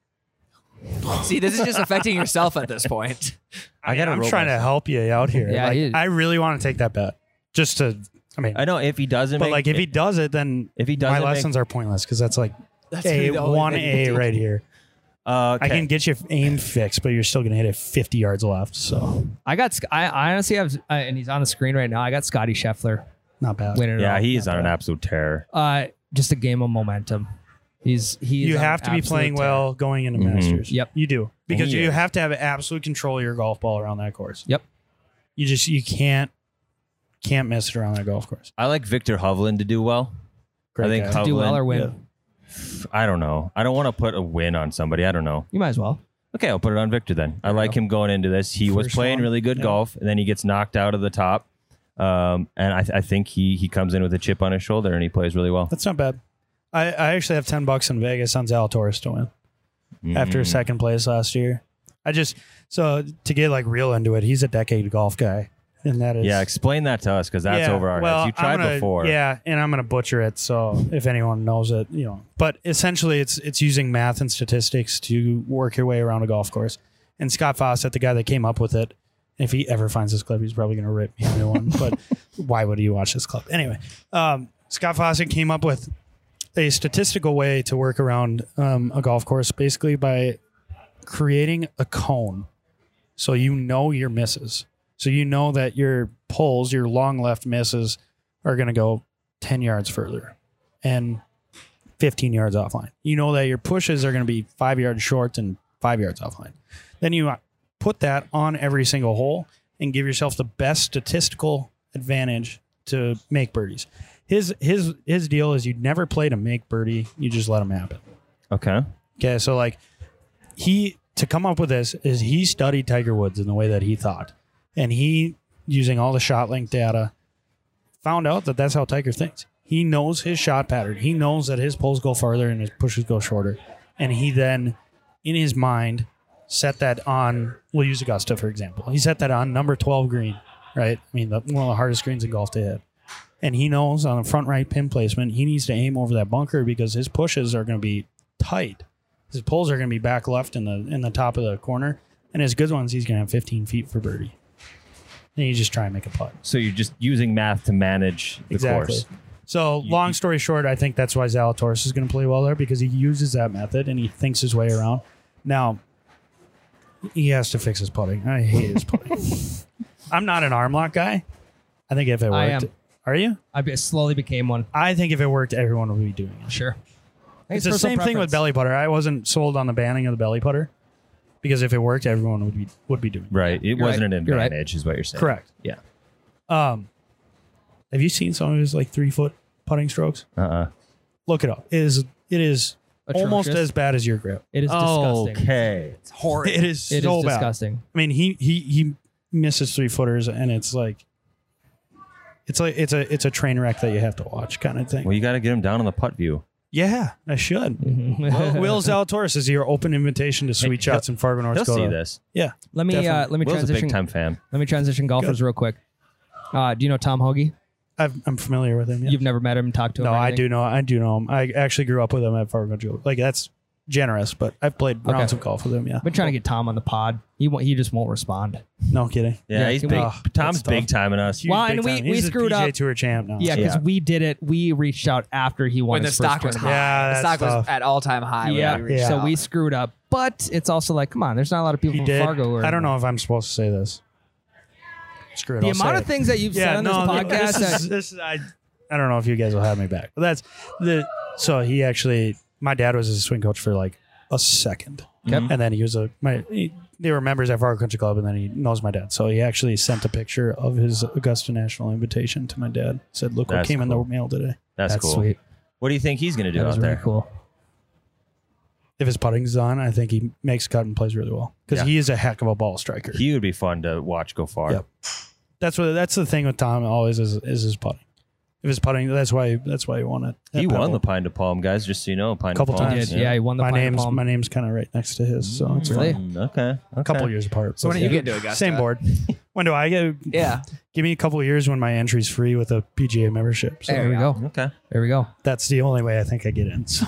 See, this is just affecting yourself at this point. I got to. I'm trying to help you out here. Yeah, Like, he is. I really want to take that bet. Just to, I mean, I know if he doesn't, but make, like if he does it, then if he my doesn't, lessons are pointless because that's like That's a really the only one thing you A do. right here. make, uh, I can get your aim fixed, but you're still gonna hit it fifty yards left. So I got. Sc- I, I honestly have, uh, and he's on the screen right now. I got Scotty Scheffler not bad. winning it Yeah, all. he is Not on an bad. absolute tear. Uh, just a game of momentum. He's he. Is You on have an to be absolute playing tear. well going into Mhm. Masters. Yep. you do because he you is. have to have absolute control of your golf ball around that course. Yep. You just you can't can't miss it around that golf course. I like Victor Hovland to do well. Great I think guy. Hovland, Do well or win. Yeah. I don't know. I don't want to put a win on somebody. I don't know. You might as well. Okay, I'll put it on Victor then. I like him going into this. He was First playing one. really good Yeah. golf, and then he gets knocked out of the top. Um, and I, I think he he comes in with a chip on his shoulder, and he plays really well. That's not bad. I, I actually have ten bucks in Vegas on Zalatoris to win after Mm. second place last year. I just so to get like real into it, he's a decade golf guy, and that is Yeah, explain that to us because that's Yeah, over our well, heads. You tried I'm gonna- before. Yeah, and I'm going to butcher it. So if anyone knows it, you know. But essentially, it's it's using math and statistics to work your way around a golf course. And Scott Fawcett, the guy that came up with it, if he ever finds this clip, he's probably going to rip me a new one. But why would he watch this clip anyway? Um, Scott Fawcett came up with a statistical way to work around um, a golf course, basically by creating a cone So you know your misses. So you know that your pulls, your long left misses are going to go ten yards further and fifteen yards offline. You know that your pushes are going to be five yards short and five yards offline. Then you put that on every single hole and give yourself the best statistical advantage to make birdies. His his his deal is you never play to make birdie. You just let them happen. Okay. Okay, so like he to come up with this is he studied Tiger Woods in the way that he thought, and he using all the shot length data found out that that's how Tiger thinks. He knows his shot pattern. He knows that his pulls go farther and his pushes go shorter, and he then in his mind set that on. We'll use Augusta for example. He set that on number twelve green, right? I mean, the, one of the hardest greens in golf to hit. And he knows on the front right pin placement, he needs to aim over that bunker because his pushes are going to be tight. His pulls are going to be back left in the in the top of the corner, and his good ones, he's going to have fifteen feet for birdie. And you just try and make a putt. So you're just using math to manage the Exactly. course. So You- long story short, I think that's why Zalatoris is going to play well there because he uses that method and he thinks his way around. Now, he has to fix his putting. I hate his putting. I'm not an arm lock guy. I think if it worked, I am. Are you? I be- slowly became one. I think if it worked, everyone would be doing it. Sure. It's the same thing with belly putter. I wasn't sold on the banning of the belly putter because if it worked, everyone would be would be doing it. Right. It You're wasn't right. an You're right. advantage, is what you're saying. Correct. Yeah. Um, have you seen some of his like three foot putting strokes? Uh-uh. Look it up. It is it is almost Atrocious. as bad as your grip. It is disgusting. Okay. It's horrid. It is It so is bad. disgusting. I mean, he he he misses three footers, and it's like it's like it's a it's a train wreck that you have to watch, kind of thing. Well, you got to get him down on the putt view. Yeah, I should. Will, Will Zalatoris is your open invitation to sweet He'll- shots in Fargo, North He'll Dakota. see this. Yeah, Let me uh, Definitely. let me Will's a transition. big time fan. Let me transition golfers real quick. Uh, do you know Tom Hoagie? I've, I'm familiar with him. Yeah. You've never met him, talked to him? No, or I anything? do know. I do know him. I actually grew up with him at Fargo. Joe. Like that's generous, but I've played rounds Okay. of golf with him. Yeah, I've been trying to get Tom on the pod. He won't, he just won't respond. no kidding. Yeah, Yeah, he's can big. we- Oh, Tom's that's tough. big time in us. Huge Well, big and we- time. we He's a screwed P G A up. Tour champ now. Yeah, because Yeah. we did it. We reached out after he won when the his first stock was high. tournament. Yeah, the that's stock was tough. at all time high. when Yeah. we reached Yeah. So out. we screwed up. But it's also like, come on, there's not a lot of people He from did. Fargo. Who are- I don't know if I'm supposed to say this. Screw it. The I'll amount say of it. things that you've said Yeah, on no, this podcast. this that- is, this is, I, I don't know if you guys will have me back, but that's the. So he actually, my dad was his swing coach for like a second, Okay. and then he was a my. He, they were members at Fargo Country Club, and then he knows my dad, so he actually sent a picture of his Augusta National invitation to my dad. Said, "Look what That's came in cool. the mail today." That's, That's cool. sweet. What do you think he's going to do That was out really there? cool. If his putting's on, I think he makes cut and plays really well because Yeah. he is a heck of a ball striker. He would be fun to watch go far. Yep. That's what. That's the thing with Tom always is is his putting. If his putting, that's why that's why he won it. He at won Pebble. the Pine to Palm, guys, just so you know. Pine Couple to Palm. times. He did. Yeah, he won the my Pine name's Palm. my name's kind of right next to his, so it's Really? fine. Mm, okay. okay. A couple years apart. So when but are you yeah. getting to Augusta? Same board. When do I get? Yeah. Give me a couple of years when my entry's free with a P G A membership. So There There we you go. Okay. There we go. that's the only way I think I get in. So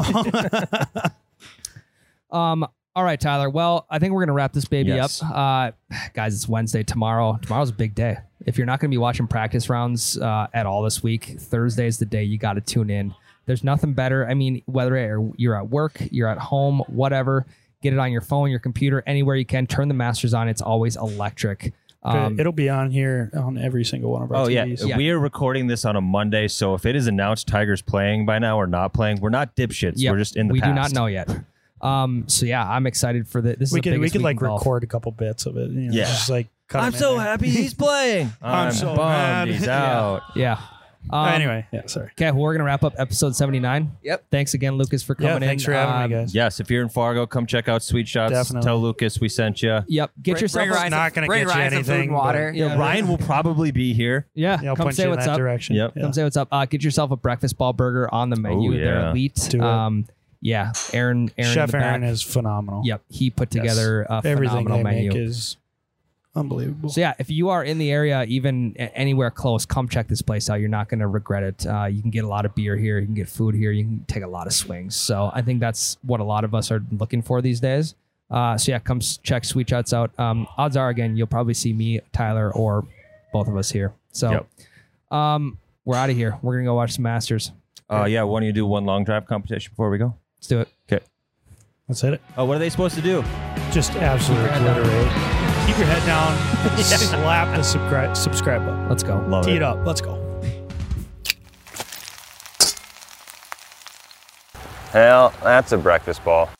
Um. All right, Tyler. Well, I think we're gonna wrap this baby Yes. up. Uh, guys, it's Wednesday. Tomorrow. Tomorrow's a big day. If you're not gonna be watching practice rounds uh, at all this week, Thursday is the day you got to tune in. There's nothing better. I mean, whether you're at work, you're at home, whatever, get it on your phone, your computer, anywhere you can. Turn the Masters on. It's always electric. Um, it'll be on here on every single one of our Oh, T yeah. Vs. Yeah. We are recording this on a Monday, so if it is announced Tiger's playing by now or not playing, we're not dipshits. Yep. We're just in the we past. do not know yet. Um. So yeah, I'm excited for the, this. Is We the could we biggest could week like in golf. record a couple bits of it. You know, Yeah. Just like cut I'm them in so there. happy he's playing. I'm so bummed mad. he's Yeah. out. Yeah. Um, anyway, yeah. Sorry. Okay, well, we're gonna wrap up episode seventy-nine. Yep. Thanks again, Lucas, for Yeah. coming in. Thanks for having Um, me, guys. Yes, if you're in Fargo, come check out Sweet Shots. Definitely. Tell Lucas we sent you. Yep. Get Bring- yourself. bring a- Ryan not some- gonna bring get you Ryan some food anything, and water. Yeah. Ryan will probably be here. Yeah. Yeah, I'll come point say you in what's that up. direction. Yep. Yeah. Come say what's up. Uh, get yourself a breakfast ball burger on the menu. Oh, They're yeah. elite. Do it. Um, yeah. Aaron. Aaron. Chef in the Aaron back. is phenomenal. Yep. He put Yes. together a Everything phenomenal they menu. make is unbelievable. So yeah, if you are in the area, even a- anywhere close, come check this place out. You're not going to regret it. Uh, you can get a lot of beer here. You can get food here. You can take a lot of swings. So I think that's what a lot of us are looking for these days. Uh, so yeah, come s- check Sweet Shots out. Um, odds are, again, you'll probably see me, Tyler, or both of us here. So Yep. um, we're out of here. We're going to go watch some Masters. Uh, yeah, why don't you do one long drive competition before we go? Let's do it. Okay. Let's hit it. Oh, what are they supposed to do? Just absolute Keep your head down. obliterate. Keep your head down. Slap the subscribe subscribe button. Let's go. Love Tee it. it up. Let's go. Hell, that's a breakfast ball.